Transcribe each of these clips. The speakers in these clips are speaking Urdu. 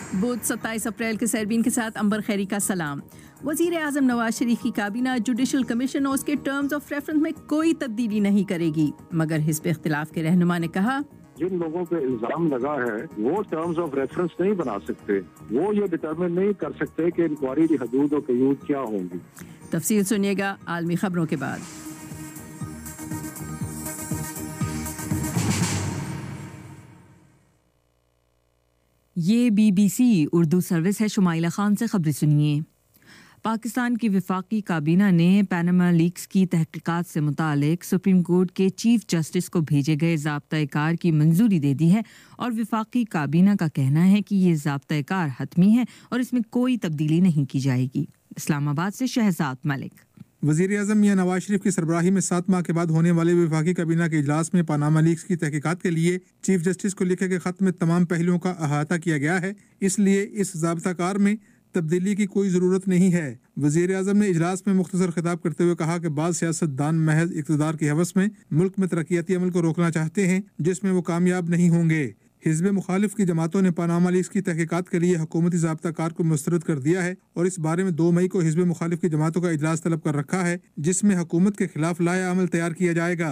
بدھ 27 اپریل کے سیربین کے ساتھ امبر خیری کا سلام. وزیر اعظم نواز شریف کی کابینہ جوڈیشل کمیشن اور اس کے ٹرمز آف ریفرنس میں کوئی تبدیلی نہیں کرے گی، مگر حزب اختلاف کے رہنما نے کہا جن لوگوں پہ الزام لگا ہے وہ ٹرمز آف ریفرنس نہیں بنا سکتے، وہ یہ ڈٹرمن نہیں کر سکتے کہ انکوائری کی حدود و قیود کیا ہوں گی. تفصیل سنیے گا عالمی خبروں کے بعد. یہ BBC اردو سروس ہے. شمائلہ خان سے خبریں سنیے. پاکستان کی وفاقی کابینہ نے پاناما لیکس کی تحقیقات سے متعلق سپریم کورٹ کے چیف جسٹس کو بھیجے گئے ضابطۂ کار کی منظوری دے دی ہے، اور وفاقی کابینہ کا کہنا ہے کہ یہ ضابطۂ کار حتمی ہے اور اس میں کوئی تبدیلی نہیں کی جائے گی. اسلام آباد سے شہزاد ملک. وزیر اعظم میاں نواز شریف کی سربراہی میں 7 ماہ کے بعد ہونے والے وفاقی کابینہ کے اجلاس میں پاناما لیکس کی تحقیقات کے لیے چیف جسٹس کو لکھے گئے خط میں تمام پہلوؤں کا احاطہ کیا گیا ہے، اس لیے اس ضابطہ کار میں تبدیلی کی کوئی ضرورت نہیں ہے. وزیر اعظم نے اجلاس میں مختصر خطاب کرتے ہوئے کہا کہ بعض سیاست دان محض اقتدار کی ہوس میں ملک میں ترقیاتی عمل کو روکنا چاہتے ہیں، جس میں وہ کامیاب نہیں ہوں گے. حزب مخالف کی جماعتوں نے پاناما لیکس کی تحقیقات کے لیے حکومتی ضابطہ کار کو مسترد کر دیا ہے، اور اس بارے میں 2 مئی کو حزب مخالف کی جماعتوں کا اجلاس طلب کر رکھا ہے، جس میں حکومت کے خلاف لائحہ عمل تیار کیا جائے گا.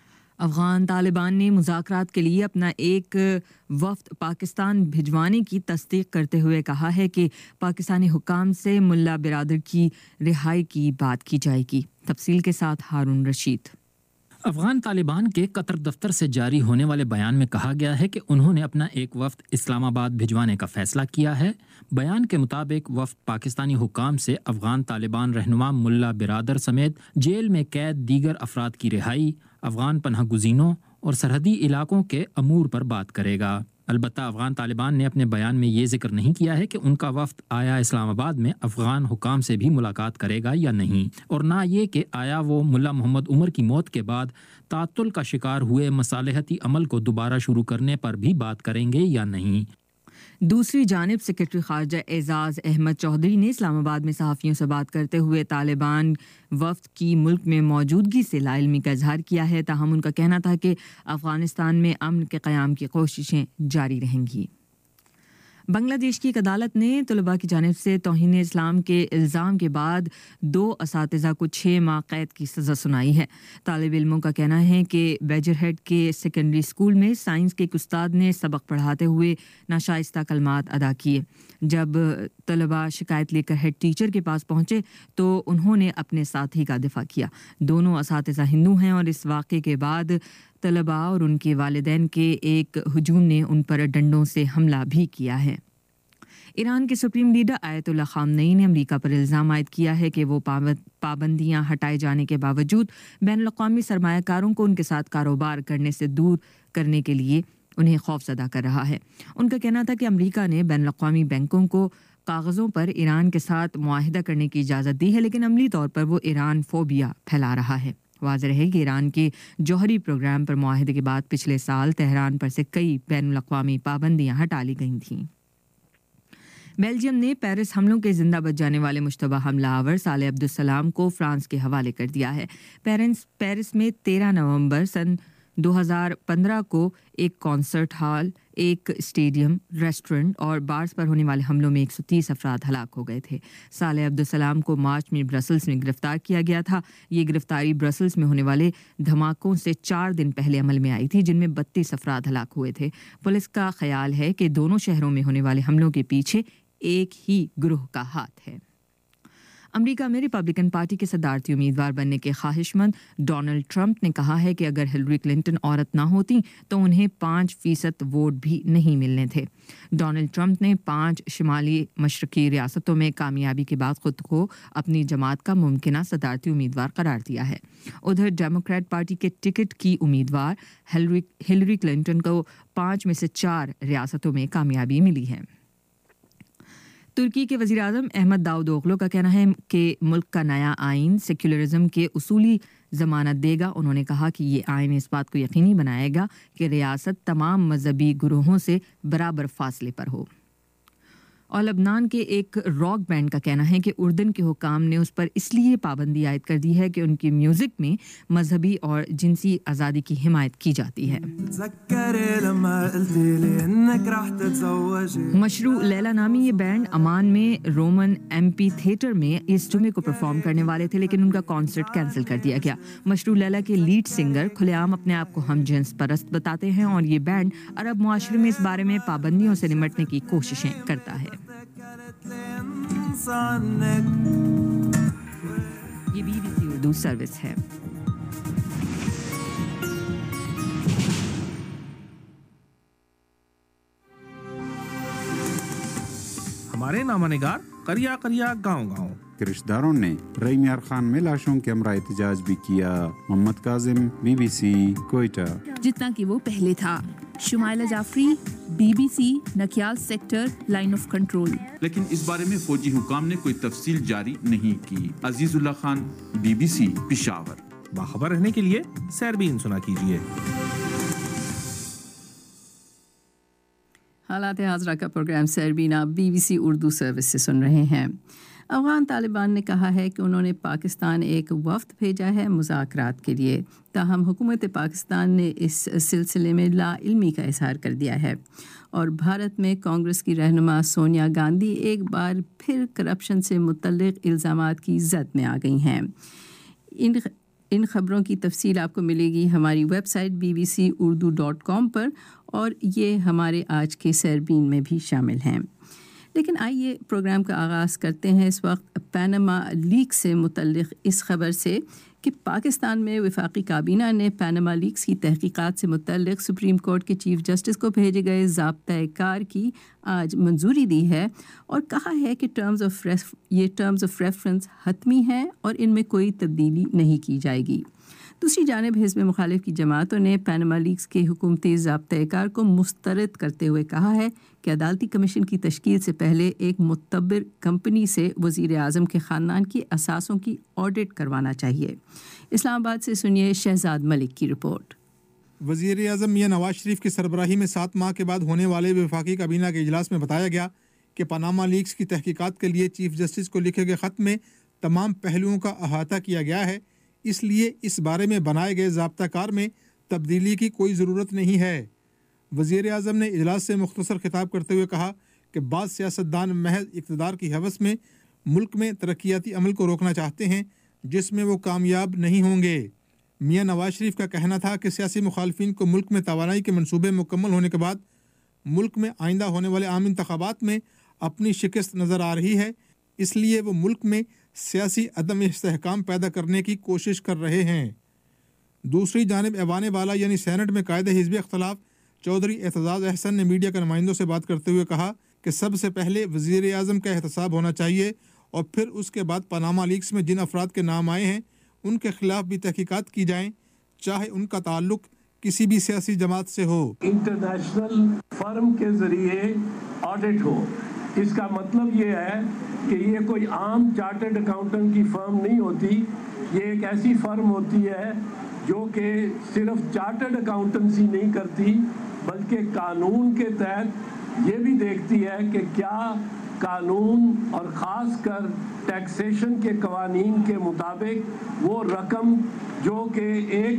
افغان طالبان نے مذاکرات کے لیے اپنا ایک وفد پاکستان بھجوانے کی تصدیق کرتے ہوئے کہا ہے کہ پاکستانی حکام سے ملا برادر کی رہائی کی بات کی جائے گی. تفصیل کے ساتھ ہارون رشید. افغان طالبان کے قطر دفتر سے جاری ہونے والے بیان میں کہا گیا ہے کہ انہوں نے اپنا ایک وفد اسلام آباد بھجوانے کا فیصلہ کیا ہے. بیان کے مطابق وفد پاکستانی حکام سے افغان طالبان رہنما ملا برادر سمیت جیل میں قید دیگر افراد کی رہائی، افغان پناہ گزینوں اور سرحدی علاقوں کے امور پر بات کرے گا. البتہ افغان طالبان نے اپنے بیان میں یہ ذکر نہیں کیا ہے کہ ان کا وفد آیا اسلام آباد میں افغان حکام سے بھی ملاقات کرے گا یا نہیں، اور نہ یہ کہ آیا وہ ملا محمد عمر کی موت کے بعد تعطل کا شکار ہوئے مصالحتی عمل کو دوبارہ شروع کرنے پر بھی بات کریں گے یا نہیں. دوسری جانب سیکرٹری خارجہ اعزاز احمد چودھری نے اسلام آباد میں صحافیوں سے بات کرتے ہوئے طالبان وفد کی ملک میں موجودگی سے لا علمی کا اظہار کیا ہے، تاہم ان کا کہنا تھا کہ افغانستان میں امن کے قیام کی کوششیں جاری رہیں گی. بنگلہ دیش کی ایک عدالت نے طلباء کی جانب سے توہین اسلام کے الزام کے بعد 2 اساتذہ کو 6 ماہ قید کی سزا سنائی ہے. طالب علموں کا کہنا ہے کہ بیجر ہیڈ کے سیکنڈری اسکول میں سائنس کے ایک استاد نے سبق پڑھاتے ہوئے ناشائستہ کلمات ادا کیے. جب طلباء شکایت لے کر ہیڈ ٹیچر کے پاس پہنچے تو انہوں نے اپنے ساتھی کا دفاع کیا. دونوں اساتذہ ہندو ہیں اور اس واقعے کے بعد طلباء اور ان کے والدین کے ایک ہجوم نے ان پر ڈنڈوں سے حملہ بھی کیا ہے. ایران کے سپریم لیڈر آیت اللہ خامنئی نے امریکہ پر الزام عائد کیا ہے کہ وہ پابندیاں ہٹائے جانے کے باوجود بین الاقوامی سرمایہ کاروں کو ان کے ساتھ کاروبار کرنے سے دور کرنے کے لیے انہیں خوفزدہ کر رہا ہے. ان کا کہنا تھا کہ امریکہ نے بین الاقوامی بینکوں کو کاغذوں پر ایران کے ساتھ معاہدہ کرنے کی اجازت دی ہے، لیکن عملی طور پر وہ ایران فوبیا پھیلا رہا ہے. واضح رہے کہ ایران کے جوہری پروگرام پر معاہدے کے بعد پچھلے سال تہران پر سے کئی بین الاقوامی پابندیاں ہٹا لی گئی تھیں. بیلجیم نے پیرس حملوں کے زندہ بچ جانے والے مشتبہ حملہ آور صالح عبدالسلام کو فرانس کے حوالے کر دیا ہے. پیرس میں 13 نومبر سن 2015 کو ایک کانسرٹ ہال، ایک اسٹیڈیم، ریسٹورنٹ اور بارز پر ہونے والے حملوں میں 130 افراد ہلاک ہو گئے تھے. صالح عبدالسلام کو مارچ میں برسلز میں گرفتار کیا گیا تھا. یہ گرفتاری برسلز میں ہونے والے دھماکوں سے 4 دن پہلے عمل میں آئی تھی، جن میں 32 افراد ہلاک ہوئے تھے. پولیس کا خیال ہے کہ دونوں شہروں میں ہونے والے حملوں کے پیچھے ایک ہی گروہ کا ہاتھ ہے. امریکہ میں ریپبلکن پارٹی کے صدارتی امیدوار بننے کے خواہش مند ڈونلڈ ٹرمپ نے کہا ہے کہ اگر ہلری کلنٹن عورت نہ ہوتی تو انہیں 5% ووٹ بھی نہیں ملنے تھے. ڈونلڈ ٹرمپ نے 5 شمالی مشرقی ریاستوں میں کامیابی کے بعد خود کو اپنی جماعت کا ممکنہ صدارتی امیدوار قرار دیا ہے. ادھر ڈیموکریٹ پارٹی کے ٹکٹ کی امیدوار ہلری کلنٹن کو 5 میں سے 4 ریاستوں میں کامیابی ملی ہے. ترکی کے وزیر اعظم احمد داؤد اوغلو کا کہنا ہے کہ ملک کا نیا آئین سیکولرزم کے اصولی ضمانت دے گا. انہوں نے کہا کہ یہ آئین اس بات کو یقینی بنائے گا کہ ریاست تمام مذہبی گروہوں سے برابر فاصلے پر ہو. اور لبنان کے ایک راک بینڈ کا کہنا ہے کہ اردن کے حکام نے اس پر اس لیے پابندی عائد کر دی ہے کہ ان کی میوزک میں مذہبی اور جنسی آزادی کی حمایت کی جاتی ہے۔ مشروع لیلا نامی یہ بینڈ عمان میں رومن ایمپی تھیٹر میں اس جمعے کو پرفارم کرنے والے تھے، لیکن ان کا کانسرٹ کینسل کر دیا گیا۔ مشروع لیلا کے لیڈ سنگر کھلے عام اپنے آپ کو ہم جنس پرست بتاتے ہیں اور یہ بینڈ عرب معاشرے میں اس بارے میں پابندیوں سے نمٹنے کی کوششیں کرتا ہے۔ یہ BBC اردو سروس ہے۔ ہمارے نامہ نگار قریہ قریہ گاؤں گاؤں کے رشتہ داروں نے رئی میار خان میں لاشوں کے ہمراہ احتجاج بھی کیا۔ محمد کاظم، BBC کوئٹہ۔ جتنا کہ وہ پہلے تھا۔ Shumaila Jafri, BBC Nikial sector line of control. لیکن اس بارے میں فوجی حکام نے کوئی تفصیل جاری نہیں کی۔ عزیز اللہ خان، BBC پشاور۔ باخبر رہنے کے لیے سیربین سنا کیجیے۔ حالات حاضرہ کا پروگرام سیربین آپ BBC اردو سروس سے سن رہے ہیں۔ افغان طالبان نے کہا ہے کہ انہوں نے پاکستان ایک وفد بھیجا ہے مذاکرات کے لیے، تاہم حکومت پاکستان نے اس سلسلے میں لا علمی کا اظہار کر دیا ہے، اور بھارت میں کانگریس کی رہنما سونیا گاندھی ایک بار پھر کرپشن سے متعلق الزامات کی زد میں آ گئی ہیں۔ ان خبروں کی تفصیل آپ کو ملے گی ہماری ویب سائٹ bbcurdu.com پر، اور یہ ہمارے آج کے سیربین میں بھی شامل ہیں۔ لیکن آئیے پروگرام کا آغاز کرتے ہیں اس وقت پینما لیکس سے متعلق اس خبر سے کہ پاکستان میں وفاقی کابینہ نے پینما لیکس کی تحقیقات سے متعلق سپریم کورٹ کے چیف جسٹس کو بھیجے گئے ضابطۂ کار کی آج منظوری دی ہے، اور کہا ہے کہ ٹرمز آف ریفرنس حتمی ہیں اور ان میں کوئی تبدیلی نہیں کی جائے گی۔ دوسری جانب حزب مخالف کی جماعتوں نے پینما لیکس کے حکومتی ضابطۂ کار کو مسترد کرتے ہوئے کہا ہے کہ عدالتی کمیشن کی تشکیل سے پہلے ایک معتبر کمپنی سے وزیر اعظم کے خاندان کی اثاثوں کی آڈٹ کروانا چاہیے۔ اسلام آباد سے سنیے شہزاد ملک کی رپورٹ۔ وزیر اعظم میاں نواز شریف کی سربراہی میں 7 ماہ کے بعد ہونے والے وفاقی کابینہ کے اجلاس میں بتایا گیا کہ پاناما لیکس کی تحقیقات کے لیے چیف جسٹس کو لکھے گئے خط میں تمام پہلوؤں کا احاطہ کیا گیا ہے، اس لیے اس بارے میں بنائے گئے ضابطہ کار میں تبدیلی کی کوئی ضرورت نہیں ہے۔ وزیر اعظم نے اجلاس سے مختصر خطاب کرتے ہوئے کہا کہ بعض سیاستدان محض اقتدار کی ہوس میں ملک میں ترقیاتی عمل کو روکنا چاہتے ہیں جس میں وہ کامیاب نہیں ہوں گے۔ میاں نواز شریف کا کہنا تھا کہ سیاسی مخالفین کو ملک میں توانائی کے منصوبے مکمل ہونے کے بعد ملک میں آئندہ ہونے والے عام انتخابات میں اپنی شکست نظر آ رہی ہے، اس لیے وہ ملک میں سیاسی عدم استحکام پیدا کرنے کی کوشش کر رہے ہیں۔ دوسری جانب ایوان بالا یعنی سینٹ میں قائد حزب اختلاف چودھری اعتزاز احسن نے میڈیا کے نمائندوں سے بات کرتے ہوئے کہا کہ سب سے پہلے وزیر اعظم کا احتساب ہونا چاہیے، اور پھر اس کے بعد پاناما لیکس میں جن افراد کے نام آئے ہیں ان کے خلاف بھی تحقیقات کی جائیں، چاہے ان کا تعلق کسی بھی سیاسی جماعت سے ہو۔ انٹرنیشنل فرم کے ذریعے آڈٹ ہو، اس کا مطلب یہ ہے کہ یہ کوئی عام چارٹرڈ اکاؤنٹنٹ کی فرم نہیں ہوتی، یہ ایک ایسی فرم ہوتی ہے جو کہ صرف چارٹرڈ اکاؤنٹنسی نہیں کرتی بلکہ قانون کے تحت یہ بھی دیکھتی ہے کہ کیا قانون اور خاص کر ٹیکسیشن کے قوانین کے مطابق وہ رقم جو کہ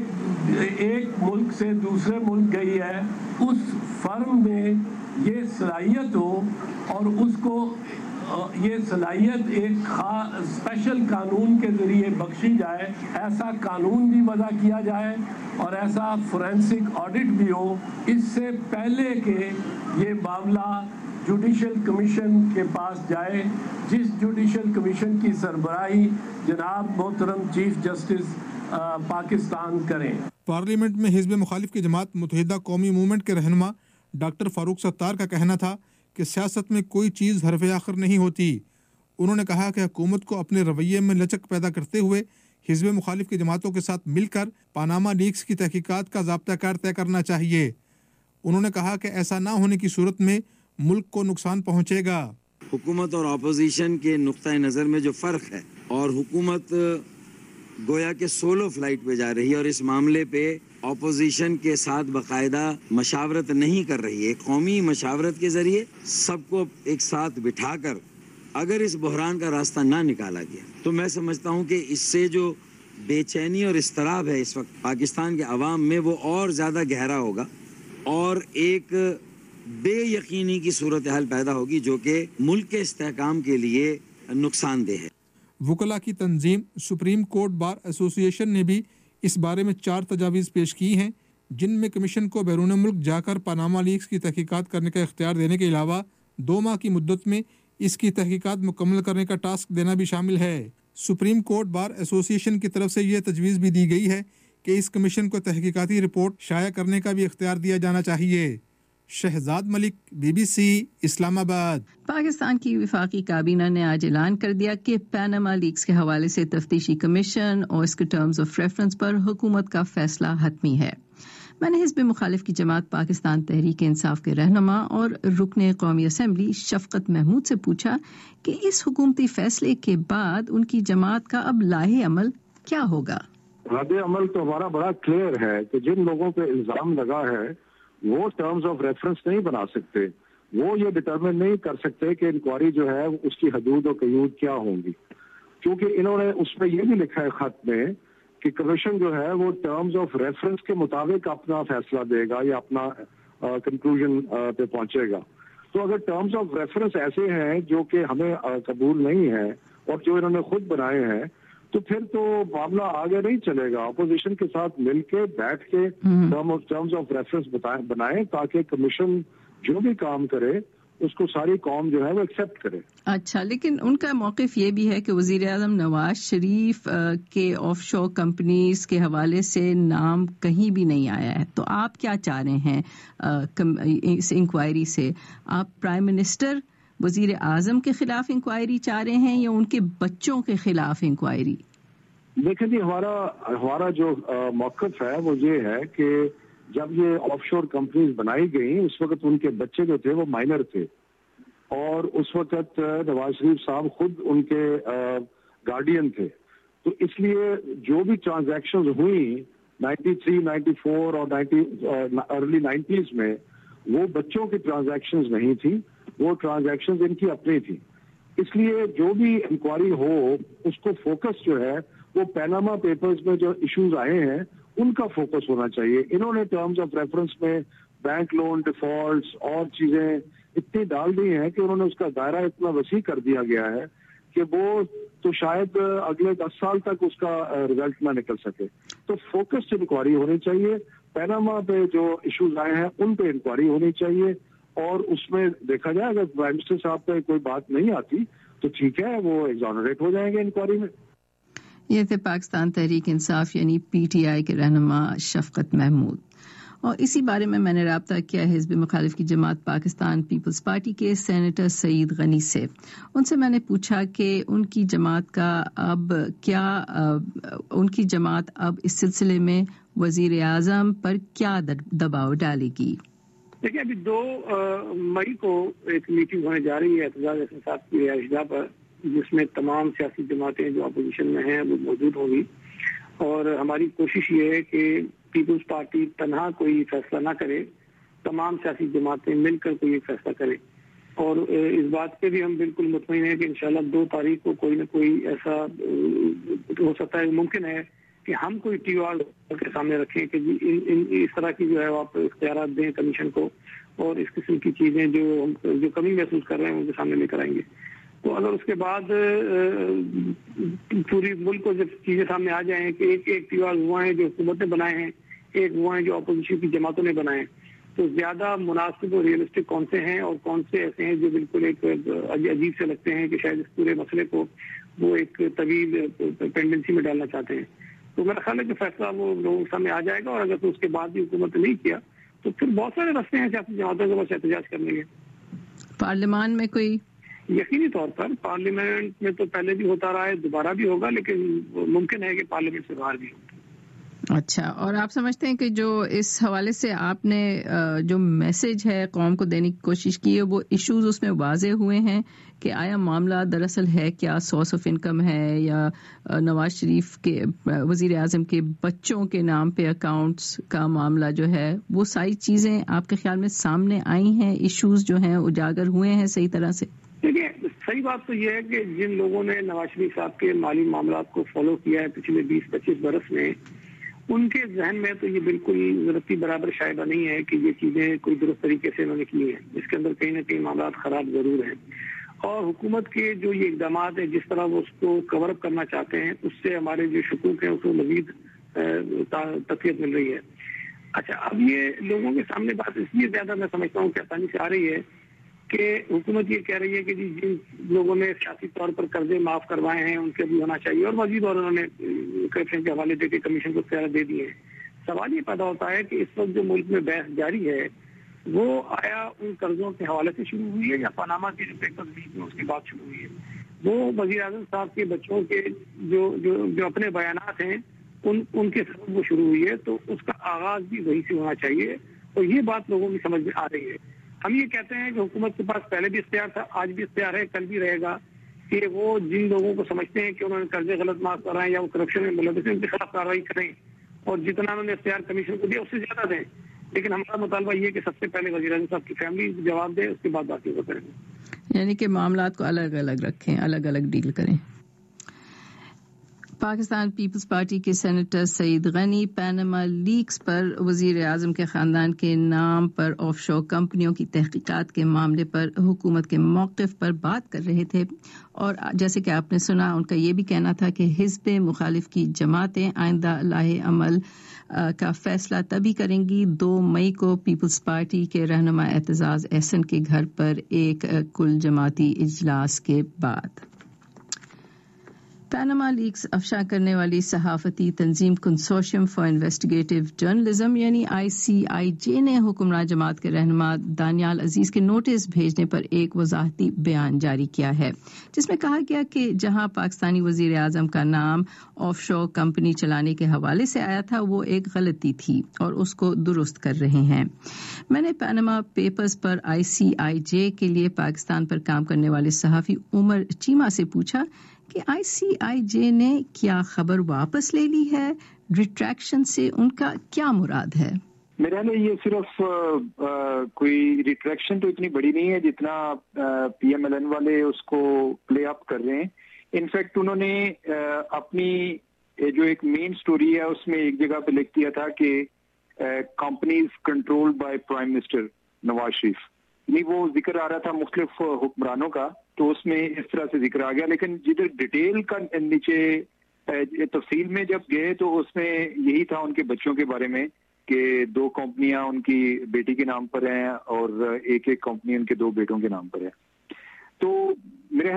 ایک ملک سے دوسرے ملک گئی ہے اس فرم میں یہ صلاحیت ہو، اور اس کو یہ صلاحیت ایک اسپیشل قانون کے ذریعے بخشی جائے، ایسا قانون بھی وضع کیا جائے اور ایسا فورینسک آڈٹ بھی ہو، اس سے پہلے کہ یہ معاملہ جوڈیشل کمیشن کے پاس جائے، جس جوڈیشل کمیشن کی سربراہی جناب محترم چیف جسٹس پاکستان کریں۔ پارلیمنٹ میں حزب مخالف کی جماعت متحدہ قومی موومنٹ کے رہنما ڈاکٹر فاروق ستار کا کہنا تھا کہ سیاست میں کوئی چیز حرف آخر نہیں ہوتی۔ انہوں نے کہا کہ حکومت کو اپنے رویے میں لچک پیدا کرتے ہوئے حزب مخالف کی جماعتوں کے ساتھ مل کر پاناما لیکس کی تحقیقات کا ضابطہ کار طے کرنا چاہیے۔ انہوں نے کہا کہ ایسا نہ ہونے کی صورت میں ملک کو نقصان پہنچے گا۔ حکومت اور اپوزیشن کے نقطۂ نظر میں جو فرق ہے، اور حکومت گویا کہ سولو فلائٹ پہ جا رہی ہے اور اس معاملے پہ اپوزیشن کے ساتھ باقاعدہ مشاورت نہیں کر رہی ہے. قومی مشاورت کے ذریعے سب کو ایک ساتھ بٹھا کر اگر اس بحران کا راستہ نہ نکالا گیا تو میں سمجھتا ہوں کہ اس سے جو بے چینی اور اضطراب ہے اس وقت پاکستان کے عوام میں وہ اور زیادہ گہرا ہوگا اور ایک بے یقینی کی صورتحال پیدا ہوگی جو کہ ملک کے استحکام کے لیے نقصان دہ ہے. وکلاء کی تنظیم سپریم کورٹ بار ایسوسی ایشن نے بھی اس بارے میں 4 تجاویز پیش کی ہیں جن میں کمیشن کو بیرون ملک جا کر پاناما لیکس کی تحقیقات کرنے کا اختیار دینے کے علاوہ 2 ماہ کی مدت میں اس کی تحقیقات مکمل کرنے کا ٹاسک دینا بھی شامل ہے. سپریم کورٹ بار ایسوسی ایشن کی طرف سے یہ تجویز بھی دی گئی ہے کہ اس کمیشن کو تحقیقاتی رپورٹ شائع کرنے کا بھی اختیار دیا جانا چاہیے. شہزاد ملک، BBC، اسلام آباد. پاکستان کی وفاقی کابینہ نے آج اعلان کر دیا کہ پاناما لیکس کے حوالے سے تفتیشی کمیشن اور اس کے ٹرمز آف ریفرنس پر حکومت کا فیصلہ حتمی ہے. میں نے حزب مخالف کی جماعت پاکستان تحریک انصاف کے رہنما اور رکن قومی اسمبلی شفقت محمود سے پوچھا کہ اس حکومتی فیصلے کے بعد ان کی جماعت کا اب لاہے عمل کیا ہوگا. رد عمل تو ہمارا بڑا کلیئر ہے کہ جن لوگوں پہ الزام لگا ہے وہ ٹرمز آف ریفرنس نہیں بنا سکتے، وہ یہ ڈٹرمن نہیں کر سکتے کہ انکوائری جو ہے اس کی حدود و قیود کیا ہوں گی، کیونکہ انہوں نے اس میں یہ بھی لکھا ہے خط میں کہ کمیشن جو ہے وہ ٹرمز آف ریفرنس کے مطابق اپنا فیصلہ دے گا یا اپنا کنکلوژن پہ پہنچے گا. تو اگر ٹرمز آف ریفرنس ایسے ہیں جو کہ ہمیں قبول نہیں ہے اور جو انہوں نے خود بنائے ہیں تو پھر تو معاملہ آگے نہیں چلے گا. اپوزیشن کے ساتھ مل کے بیٹھ کے ٹرمز آف ریفرنس بنائیں تاکہ کمیشن جو بھی کام کرے اس کو ساری قوم جو ہے وہ ایکسیپٹ کرے. اچھا، لیکن ان کا موقف یہ بھی ہے کہ وزیر اعظم نواز شریف کے آف شور کمپنیز کے حوالے سے نام کہیں بھی نہیں آیا ہے. تو آپ کیا چاہ رہے ہیں اس انکوائری سے؟ آپ پرائم منسٹر وزیر اعظم کے خلاف انکوائری چاہ رہے ہیں یا ان کے بچوں کے خلاف انکوائری؟ دیکھیں جی، ہمارا جو موقف ہے وہ یہ ہے کہ جب یہ آف شور کمپنیز بنائی گئیں اس وقت ان کے بچے جو تھے وہ مائنر تھے اور اس وقت نواز شریف صاحب خود ان کے گارڈین تھے. تو اس لیے جو بھی ٹرانزیکشنز ہوئیں 93, 94 اور ارلی 90s میں وہ بچوں کی ٹرانزیکشنز نہیں تھی، وہ ٹرانزیکشنز ان کی اپنی تھی. اس لیے جو بھی انکوائری ہو اس کو فوکس جو ہے وہ پیناما پیپرز میں جو ایشوز آئے ہیں ان کا فوکس ہونا چاہیے. انہوں نے ٹرمز آف ریفرنس میں بینک لون ڈیفالٹس اور چیزیں اتنی ڈال دی ہیں کہ انہوں نے اس کا دائرہ اتنا وسیع کر دیا گیا ہے کہ وہ تو شاید اگلے 10 سال تک اس کا رزلٹ نہ نکل سکے. تو فوکسڈ انکوائری ہونی چاہیے. پیناما پہ جو ایشوز آئے ہیں ان پہ انکوائری ہونی چاہیے اور اس میں دیکھا جائے اگر پرائم منسٹر صاحب پہ کوئی بات نہیں آتی تو ٹھیک ہے، وہ ایگزونریٹ ہو جائیں گے انکوائری میں. یہ تھے پاکستان تحریک انصاف یعنی PTI کے رہنما شفقت محمود. اور اسی بارے میں نے رابطہ کیا حزب مخالف کی جماعت پاکستان پیپلز پارٹی کے سینیٹر سعید غنی سے. ان سے میں نے پوچھا کہ ان کی جماعت اب اس سلسلے میں وزیر اعظم پر کیا دباؤ ڈالے گی. دیکھیں، ابھی 2 مئی کو ایک میٹنگ ہونے جا رہی ہے اعتزاز احسن صاحب کی رہائش گاہ پر، جس میں تمام سیاسی جماعتیں جو اپوزیشن میں ہیں وہ موجود ہوں گی. اور ہماری کوشش یہ ہے کہ پیپلز پارٹی تنہا کوئی فیصلہ نہ کرے، تمام سیاسی جماعتیں مل کر کوئی ایک فیصلہ کریں. اور اس بات پہ بھی ہم بالکل مطمئن ہیں کہ انشاءاللہ 2 تاریخ کو کوئی نہ کوئی ایسا ہو سکتا ہے، ممکن ہے کہ ہم کوئی TOR کے سامنے رکھیں کہ اس طرح کی جو ہے آپ اختیارات دیں کمیشن کو اور اس قسم کی چیزیں جو کمی محسوس کر رہے ہیں ان کے سامنے لے کر آئیں گے. تو اگر اس کے بعد پوری ملک کو جب چیزیں سامنے آ جائیں کہ ایک TOR وہ ہیں جو حکومت نے بنائے ہیں، ایک وہ ہیں جو اپوزیشن کی جماعتوں نے بنائے ہیں، تو زیادہ مناسب اور ریئلسٹک کون سے ہیں اور کون سے ایسے ہیں جو بالکل ایک عجیب سے لگتے ہیں کہ شاید اس پورے مسئلے کو وہ ایک طویل پینڈنسی میں ڈالنا چاہتے ہیں. تو میرا خیال ہے کہ فیصلہ وہ لوگوں کے سامنے آ جائے گا. اور اگر تو اس کے بعد بھی حکومت نے نہیں کیا تو پھر بہت سارے راستے ہیں سیاسی جماعتوں کے پاس احتجاج کرنے کے. پارلیمان میں کوئی یقینی طور پر پارلیمنٹ میں تو پہلے بھی ہوتا رہا ہے، دوبارہ بھی ہوگا، لیکن ممکن ہے کہ پارلیمنٹ سے باہر بھی ہو. اچھا، اور آپ سمجھتے ہیں کہ جو اس حوالے سے آپ نے جو میسج ہے قوم کو دینے کی کوشش کی ہے وہ ایشوز اس میں واضح ہوئے ہیں کہ آیا معاملہ دراصل ہے کیا سورس آف انکم ہے یا نواز شریف کے وزیر اعظم کے بچوں کے نام پہ اکاؤنٹس کا معاملہ جو ہے وہ ساری چیزیں آپ کے خیال میں سامنے آئی ہیں، ایشوز جو ہیں اجاگر ہوئے ہیں صحیح طرح سے؟ دیکھیے صحیح بات تو یہ ہے کہ جن لوگوں نے نواز شریف صاحب کے مالی معاملات کو فالو کیا ہے پچھلے 20-25 برس میں، ان کے ذہن میں تو یہ بالکل ضرورتی برابر شائبہ نہیں ہے کہ یہ چیزیں کوئی درست طریقے سے انہوں نے کی ہیں. اس کے اندر کہیں نہ کہیں معاملات خراب ضرور ہیں، اور حکومت کے جو یہ اقدامات ہیں جس طرح وہ اس کو کور اپ کرنا چاہتے ہیں اس سے ہمارے جو شکوک ہیں اس کو مزید تقویت مل رہی ہے. اچھا، اب یہ لوگوں کے سامنے بات اس لیے زیادہ میں سمجھتا ہوں کہ آسانی سے آ رہی ہے کہ حکومت یہ کہہ رہی ہے کہ جن لوگوں نے سیاسی طور پر قرضے معاف کروائے ہیں ان کے بھی ہونا چاہیے، اور مزید اور انہوں نے کرپشن کے حوالے دے کے کمیشن کو اختیارات دے دیے ہیں. سوال یہ پیدا ہوتا ہے کہ اس وقت جو ملک میں بحث جاری ہے وہ آیا ان قرضوں کے حوالے سے شروع ہوئی ہے یا پاناما کے جو پیپرز لیک ہوئے اس کے بعد شروع ہوئی ہے؟ وہ وزیر اعظم صاحب کے بچوں کے جو اپنے بیانات ہیں ان کے سبب وہ شروع ہوئی ہے، تو اس کا آغاز بھی وہی سے ہونا چاہیے، اور یہ بات لوگوں کی سمجھ میں آ رہی ہے. ہم یہ کہتے ہیں کہ حکومت کے پاس پہلے بھی اختیار تھا، آج بھی اختیار ہے، کل بھی رہے گا، کہ وہ جن لوگوں کو سمجھتے ہیں کہ انہوں نے قرضے غلط معاف کرائے یا وہ کرپشن میں ملوث ہیں ان کے خلاف کارروائی کریں، اور جتنا انہوں نے اختیار کمیشن کو دیا اس سے زیادہ دیں. لیکن ہمارا مطالبہ یہ ہے کہ سب سے پہلے وزیر اعظم صاحب کی فیملی جواب دے، اس کے بعد باقی وہ کریں گے. یعنی کہ معاملات کو الگ الگ رکھیں، الگ الگ ڈیل کریں. پاکستان پیپلز پارٹی کے senator Saeed Ghani Panama leaks پر وزیر اعظم کے خاندان کے نام پر آف شور کمپنیوں کی تحقیقات کے معاملے پر حکومت کے موقف پر بات کر رہے تھے، اور جیسے کہ آپ نے سنا ان کا یہ بھی کہنا تھا کہ حزب مخالف کی جماعتیں آئندہ لاہے عمل کا فیصلہ تبھی کریں گی 2 مئی کو پیپلز پارٹی کے رہنما اعتزاز احسن کے گھر پر ایک کل جماعتی اجلاس کے بعد. پاناما لیکس افشا کرنے والی صحافتی تنظیم کنسورشیم فار انویسٹیگیٹو جرنلزم یعنی ICIJ نے حکمراں جماعت کے رہنما دانیال عزیز کے نوٹس بھیجنے پر ایک وضاحتی بیان جاری کیا ہے، جس میں کہا گیا کہ جہاں پاکستانی وزیر اعظم کا نام آف شور کمپنی چلانے کے حوالے سے آیا تھا وہ ایک غلطی تھی اور اس کو درست کر رہے ہیں. میں نے پاناما پیپرز پر ICIJ کے لیے پاکستان پر کام کرنے والے صحافی عمر چیمہ سے پوچھا کہ ICIJ نے کیا خبر واپس لے لی ہے، ریٹریکشن سے ان کا کیا مراد ہے؟ میرا لیے یہ صرف کوئی ریٹریکشن تو اتنی بڑی نہیں ہے جتنا PMLN والے اس کو پلے اپ کر رہے ہیں. انفیکٹ انہوں نے اپنی جو ایک مین سٹوری ہے اس میں ایک جگہ پہ لکھ دیا تھا کہ companies control by prime minister Nawaz Sharif, نہیں وہ ذکر آ رہا تھا مختلف حکمرانوں کا، تو اس میں اس طرح سے ذکر آ گیا. لیکن جدھر ڈیٹیل کا نیچے تفصیل میں جب گئے تو اس میں یہی تھا ان کے بچوں کے بارے میں کہ 2 کمپنیاں ان کی بیٹی کے نام پر ہیں اور ایک کمپنی ان کے 2 بیٹوں کے نام پر ہے. تو میرے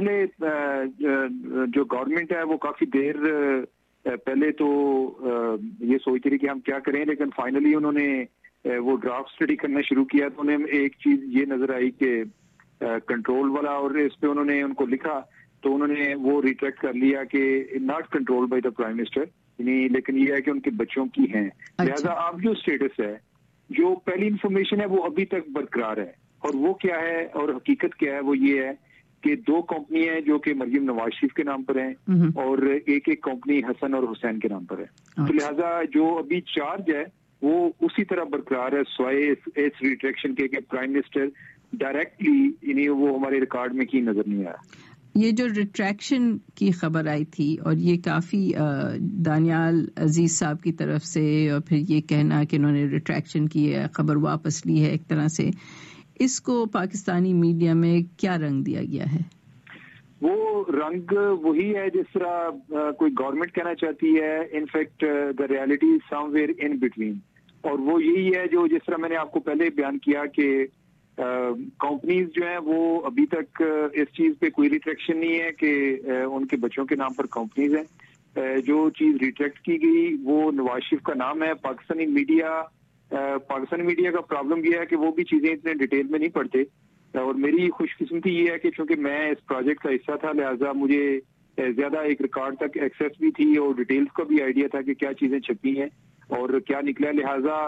خیال جو گورنمنٹ ہے وہ کافی دیر پہلے تو یہ سوچ رہی کہ ہم کیا کریں، لیکن فائنلی انہوں نے وہ ڈرافٹ اسٹڈی کرنا شروع کیا تو انہیں ایک چیز یہ نظر آئی کہ کنٹرول والا، اور اس پہ انہوں نے ان کو لکھا تو انہوں نے وہ ریٹریکٹ کر لیا کہ not control by the prime minister, لیکن یہ ہے کہ ان کے بچوں کی ہیں. لہذا اب جو اسٹیٹس ہے، جو پہلی انفارمیشن ہے وہ ابھی تک برقرار ہے، اور وہ کیا ہے اور حقیقت کیا ہے وہ یہ ہے کہ 2 کمپنی ہیں جو کہ مریم نواز شریف کے نام پر ہیں اور ایک کمپنی حسن اور حسین کے نام پر ہے. تو لہذا جو ابھی چارج ہے وہ اسی طرح برقرار ہے، سوائے اس ریٹریکشن کے کہ پرائم منسٹر ڈائریکٹلی یعنی وہ ہمارے ریکارڈ میں کی نظر نہیں آیا. یہ جو ریٹریکشن کی خبر آئی تھی اور یہ کافی دانیال عزیز صاحب کی طرف سے، اور پھر یہ کہنا کہ انہوں نے ریٹریکشن کی ہے، خبر واپس لی ہے، ایک طرح سے اس کو پاکستانی میڈیا میں کیا رنگ دیا گیا ہے؟ وہ رنگ وہی ہے جس طرح کوئی گورنمنٹ کہنا چاہتی ہے، in fact the reality somewhere in between, اور وہ یہی ہے جو جس طرح میں نے آپ کو پہلے بیان کیا کہ کمپنیز جو ہیں وہ ابھی تک اس چیز پہ کوئی ریٹریکشن نہیں ہے کہ ان کے بچوں کے نام پر کمپنیز ہیں. جو چیز ریٹریکٹ کی گئی وہ نواز شریف کا نام ہے. پاکستانی میڈیا کا پرابلم یہ ہے کہ وہ بھی چیزیں اتنے ڈیٹیل میں نہیں پڑھتے، اور میری خوش قسمتی یہ ہے کہ چونکہ میں اس پروجیکٹ کا حصہ تھا لہٰذا مجھے زیادہ ایک ریکارڈ تک ایکسیس بھی تھی اور ڈیٹیلز کا بھی آئیڈیا تھا کہ کیا چیزیں چھپی ہیں. اور کیا نکلا. لہٰذا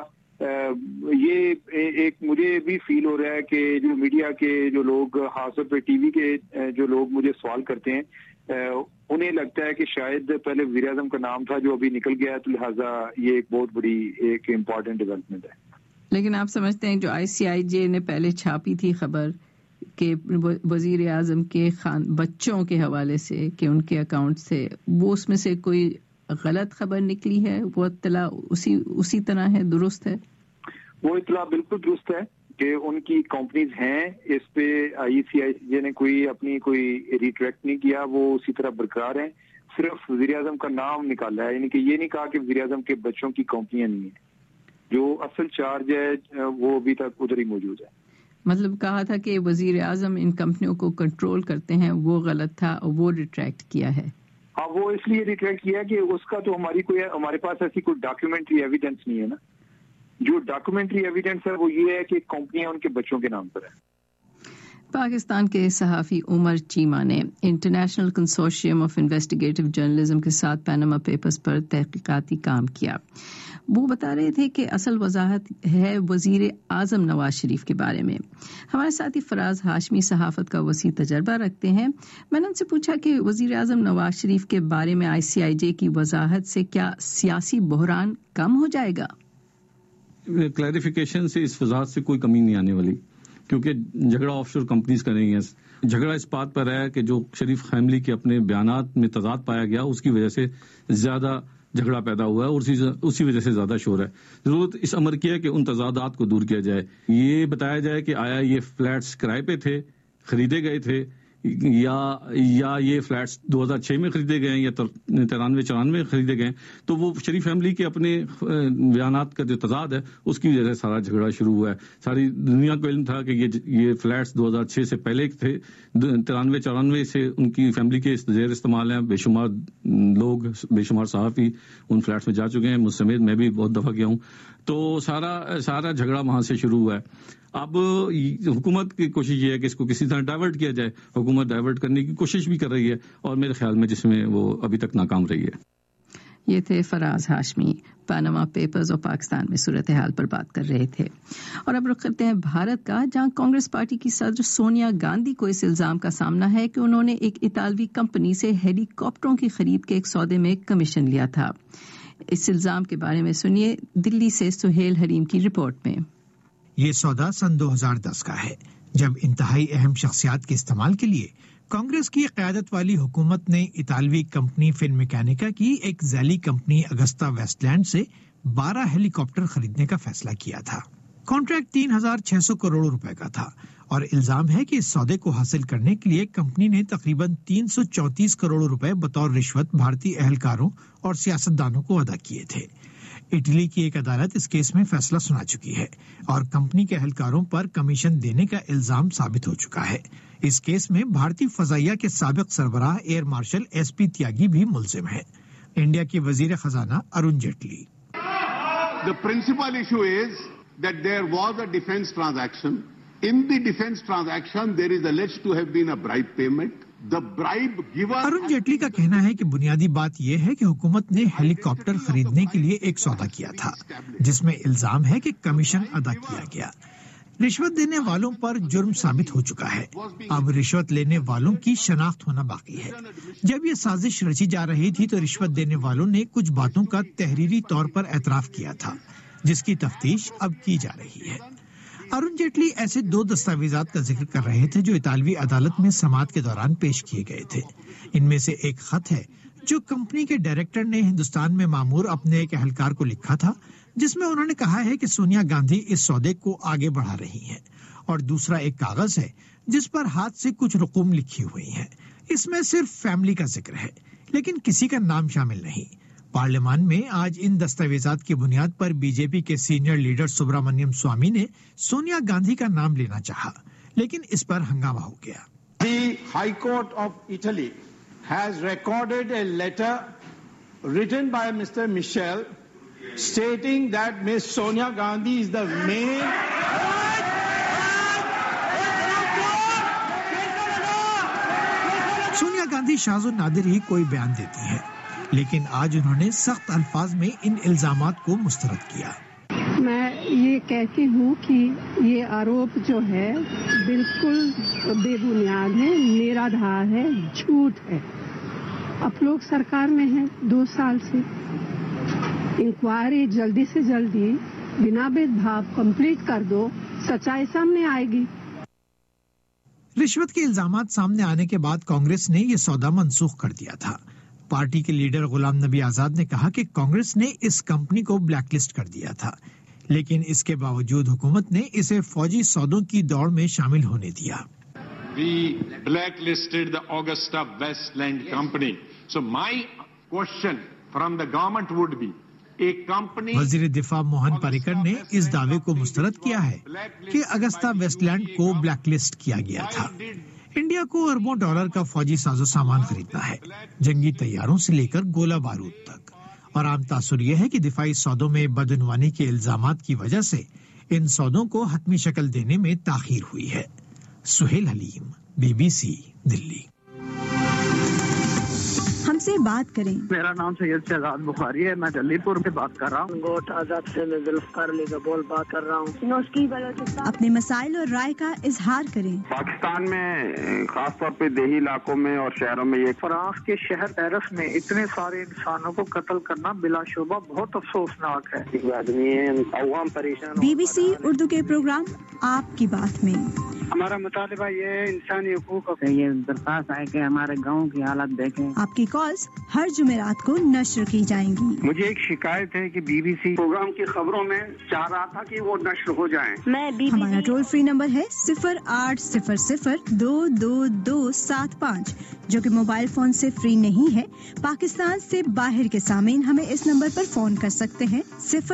یہ ایک مجھے بھی فیل ہو رہا ہے کہ جو میڈیا کے جو لوگ، خاص طور پہ ٹی وی کے جو لوگ مجھے سوال کرتے ہیں، انہیں لگتا ہے کہ شاید پہلے وزیر اعظم کا نام تھا جو ابھی نکل گیا ہے، تو لہٰذا یہ ایک بہت بڑی ایک امپورٹنٹ ڈیولپمنٹ ہے. لیکن آپ سمجھتے ہیں جو ICIJ نے پہلے چھاپی تھی خبر کہ وزیر اعظم کے بچوں کے حوالے سے کہ ان کے اکاؤنٹ سے، وہ اس میں سے کوئی غلط خبر نکلی ہے؟ وہ اطلاع اسی طرح ہے، درست ہے؟ وہ اطلاع بالکل درست ہے کہ ان کی کمپنیز ہیں، اس پہ ICIJ نے اپنی کوئی ریٹریکٹ نہیں کیا، وہ اسی طرح برقرار ہیں. صرف وزیر اعظم کا نام نکالا ہے، یعنی کہ یہ نہیں کہا کہ وزیر اعظم کے بچوں کی کمپنیاں نہیں ہیں. جو اصل چارج ہے وہ ابھی تک ادھر ہی موجود ہے. مطلب کہا تھا کہ وزیر اعظم ان کمپنیوں کو کنٹرول کرتے ہیں، وہ غلط تھا اور وہ ریٹریکٹ کیا ہے. ہاں، وہ اس لیے ریٹریکٹ کیا کہ اس کا تو ہمارے پاس ایسی کوئی ڈاکیومنٹری ایویڈنس نہیں ہے نا. جو ڈاکیومنٹری ایویڈنس ہے وہ یہ ہے کہ کمپنیاں ان کے بچوں کے نام پر ہے. پاکستان کے صحافی عمر چیمہ نے international consortium of investigative journalism کے ساتھ پیناما پیپرز پر تحقیقاتی کام کیا. وہ بتا رہے تھے کہ اصل وضاحت ہے وزیر اعظم نواز شریف کے بارے میں. ہمارے ساتھی فراز ہاشمی صحافت کا وسیع تجربہ رکھتے ہیں. میں نے ان سے پوچھا کہ وزیر اعظم نواز شریف کے بارے میں ICIJ کی وضاحت سے کیا سیاسی بحران کم ہو جائے گا؟ کلیریفیکیشن سے اس وضاحت سے کوئی کمی نہیں آنے والی، کیونکہ جھگڑا آف شور کمپنیز کر رہی ہیں. جھگڑا اس بات پر ہے کہ جو شریف فیملی کے اپنے بیانات میں تضاد پایا گیا، اس کی وجہ سے زیادہ جھگڑا پیدا ہوا ہے اور اسی وجہ سے زیادہ شور ہے. ضرورت اس امر کی ہے کہ ان تضادات کو دور کیا جائے. یہ بتایا جائے کہ آیا یہ فلیٹس کرائے پہ تھے، خریدے گئے تھے، یا یہ فلیٹس 2006 میں خریدے گئے ہیں یا 93-94 میں خریدے گئے ہیں. تو وہ شریف فیملی کے اپنے بیانات کا جو تضاد ہے اس کی وجہ سے سارا جھگڑا شروع ہوا ہے. ساری دنیا کو علم تھا کہ یہ فلیٹس 2006 سے پہلے تھے، 93-94 سے ان کی فیملی کے زیر استعمال ہیں. بے شمار لوگ، بے شمار صحافی ان فلیٹس میں جا چکے ہیں، مجھ سمیت میں بھی بہت دفعہ گیا ہوں. تو سارا جھگڑا وہاں سے شروع ہوا ہے. اب حکومت کی کوشش یہ ہے کہ اس کو کسی طرح ڈائیورٹ کیا جائے. حکومت ڈائیورٹ کرنے کی کوشش بھی کر رہی ہے اور میرے خیال میں جس میں وہ ابھی تک ناکام رہی ہے. یہ تھے فراز ہاشمی، پاناما پیپرز اور پاکستان میں صورتحال پر بات کر رہے تھے. اور اب رخ کرتے ہیں بھارت کا، جہاں کانگریس پارٹی کی صدر سونیا گاندھی کو اس الزام کا سامنا ہے کہ انہوں نے ایک اطالوی کمپنی سے ہیلی کاپٹروں کی خرید کے ایک سودے میں کمیشن لیا تھا. اس الزام کے بارے میں سنیے دلی سے سہیل حریم کی رپورٹ میں. یہ سودا سن 2010 کا ہے، جب انتہائی اہم شخصیات کے استعمال کے لیے کانگریس کی قیادت والی حکومت نے اطالوی کمپنی فن میکینیکا کی ایک ذیلی کمپنی اگستا ویسٹ لینڈ سے 12 ہیلی کاپٹر خریدنے کا فیصلہ کیا تھا. کانٹریکٹ 3,600 کروڑ روپے کا تھا اور الزام ہے کہ اس سودے کو حاصل کرنے کے لیے کمپنی نے تقریباً 334 کروڑ روپے بطور رشوت بھارتی اہلکاروں اور سیاستدانوں کو ادا کیے تھے. اٹلی کی ایک عدالت اس کیس میں فیصلہ سنا چکی ہے اور کمپنی کے اہلکاروں پر کمیشن دینے کا الزام ثابت ہو چکا ہے. اس کیس میں بھارتی فضائیہ کے سابق سربراہ ایئر مارشل SP تیاگی بھی ملزم ہے. انڈیا کے وزیر خزانہ Arun Jaitley. The principal issue is that there was a defense transaction. In the defense transaction, there is alleged to have been a bribe payment. Arun Jaitley کا کہنا ہے کہ بنیادی بات یہ ہے کہ حکومت نے ہیلی کاپٹر خریدنے کے لیے ایک سودا کیا تھا جس میں الزام ہے کہ کمیشن ادا کیا گیا. رشوت دینے والوں پر جرم ثابت ہو چکا ہے. اب رشوت لینے والوں کی شناخت ہونا باقی ہے. جب یہ سازش رچی جا رہی تھی تو رشوت دینے والوں نے کچھ باتوں کا تحریری طور پر اعتراف کیا تھا جس کی تفتیش اب کی جا رہی ہے. ارون جیٹلی ایسے 2 دستاویزات کا ذکر کر رہے تھے جو اطالوی عدالت میں سماعت کے دوران پیش کیے گئے تھے. ان میں سے ایک خط ہے جو کمپنی کے ڈائریکٹر نے ہندوستان میں مامور اپنے ایک اہلکار کو لکھا تھا جس میں انہوں نے کہا ہے کہ سونیا گاندھی اس سودے کو آگے بڑھا رہی ہیں. اور دوسرا ایک کاغذ ہے جس پر ہاتھ سے کچھ رقوم لکھی ہوئی ہیں. اس میں صرف فیملی کا ذکر ہے لیکن کسی کا نام شامل نہیں. پارلیمان میں آج ان دستاویزات کی بنیاد پر بی جے پی کے سینئر لیڈر سبرامنیم سوامی نے سونیا گاندھی کا نام لینا چاہا لیکن اس پر ہنگامہ ہو گیا. The High Court of Italy has recorded a letter written by Mr. Michel stating that Ms. Sonia Gandhi is the main Sonia Gandhi شاذ و نادر ہی کوئی بیان دیتی ہیں. لیکن آج انہوں نے سخت الفاظ میں ان الزامات کو مسترد کیا۔ میں یہ کہتی ہوں کہ یہ آروپ جو ہے بالکل بے بنیاد ہے، نرادھار ہے، جھوٹ ہے۔ آپ لوگ سرکار میں ہیں 2 سال سے، انکوائری جلدی سے جلدی بنا بھید بھاؤ کمپلیٹ کر دو، سچائی سامنے آئے گی۔ رشوت کے الزامات سامنے آنے کے بعد کانگریس نے یہ سودا منسوخ کر دیا تھا۔ پارٹی کے لیڈر غلام نبی آزاد نے کہا کہ کانگریس نے اس کمپنی کو بلیک لسٹ کر دیا تھا، لیکن اس کے باوجود حکومت نے اسے فوجی سودوں کی دوڑ میں شامل ہونے دیا۔ We blacklisted the Augusta Westland Company. So my question from the government would be, a company... وزیر دفاع موہن پاریکر نے اس دعوے کو مسترد کیا ہے کہ اگستا ویسٹ لینڈ کو بلیک لسٹ کیا گیا تھا۔ انڈیا کو اربوں ڈالر کا فوجی ساز و سامان خریدنا ہے، جنگی طیاروں سے لے کر گولہ بارود تک، اور عام تاثر یہ ہے کہ دفاعی سودوں میں بدعنوانی کے الزامات کی وجہ سے ان سودوں کو حتمی شکل دینے میں تاخیر ہوئی ہے۔ سہیل حلیم، BBC دلی۔ ہم سے بات کریں۔ میرا نام سید شہزاد بخاری ہے، میں دلی پور سے بات کر رہا ہوں۔ گوٹ آزاد سے میں ذوالفقار علی گبول بات کر رہا ہوں۔ اپنے مسائل اور رائے کا اظہار کریں۔ پاکستان میں خاص طور پہ دیہی علاقوں میں اور شہروں میں یہ فرانس کے شہر پیرس میں اتنے سارے انسانوں کو قتل کرنا بلا شبہ بہت افسوسناک ہے۔ آدمی عوام پریشان۔ BBC اردو کے پروگرام آپ کی بات میں ہمارا مطالبہ یہ ہے انسانی حقوق کا، یہ درخواست ہے کہ ہمارے گاؤں کی حالت دیکھیں۔ آپ کی کالز ہر جمعرات کو نشر کی جائیں گی۔ مجھے ایک شکایت ہے کہ BBC پروگرام کی خبروں میں چاہ رہا تھا کہ وہ نشر ہو جائیں۔ ہمارا ٹول فری نمبر ہے 0800-222-75 جو کہ موبائل فون سے فری نہیں ہے۔ پاکستان سے باہر کے سامعین ہمیں اس نمبر پر فون کر سکتے ہیں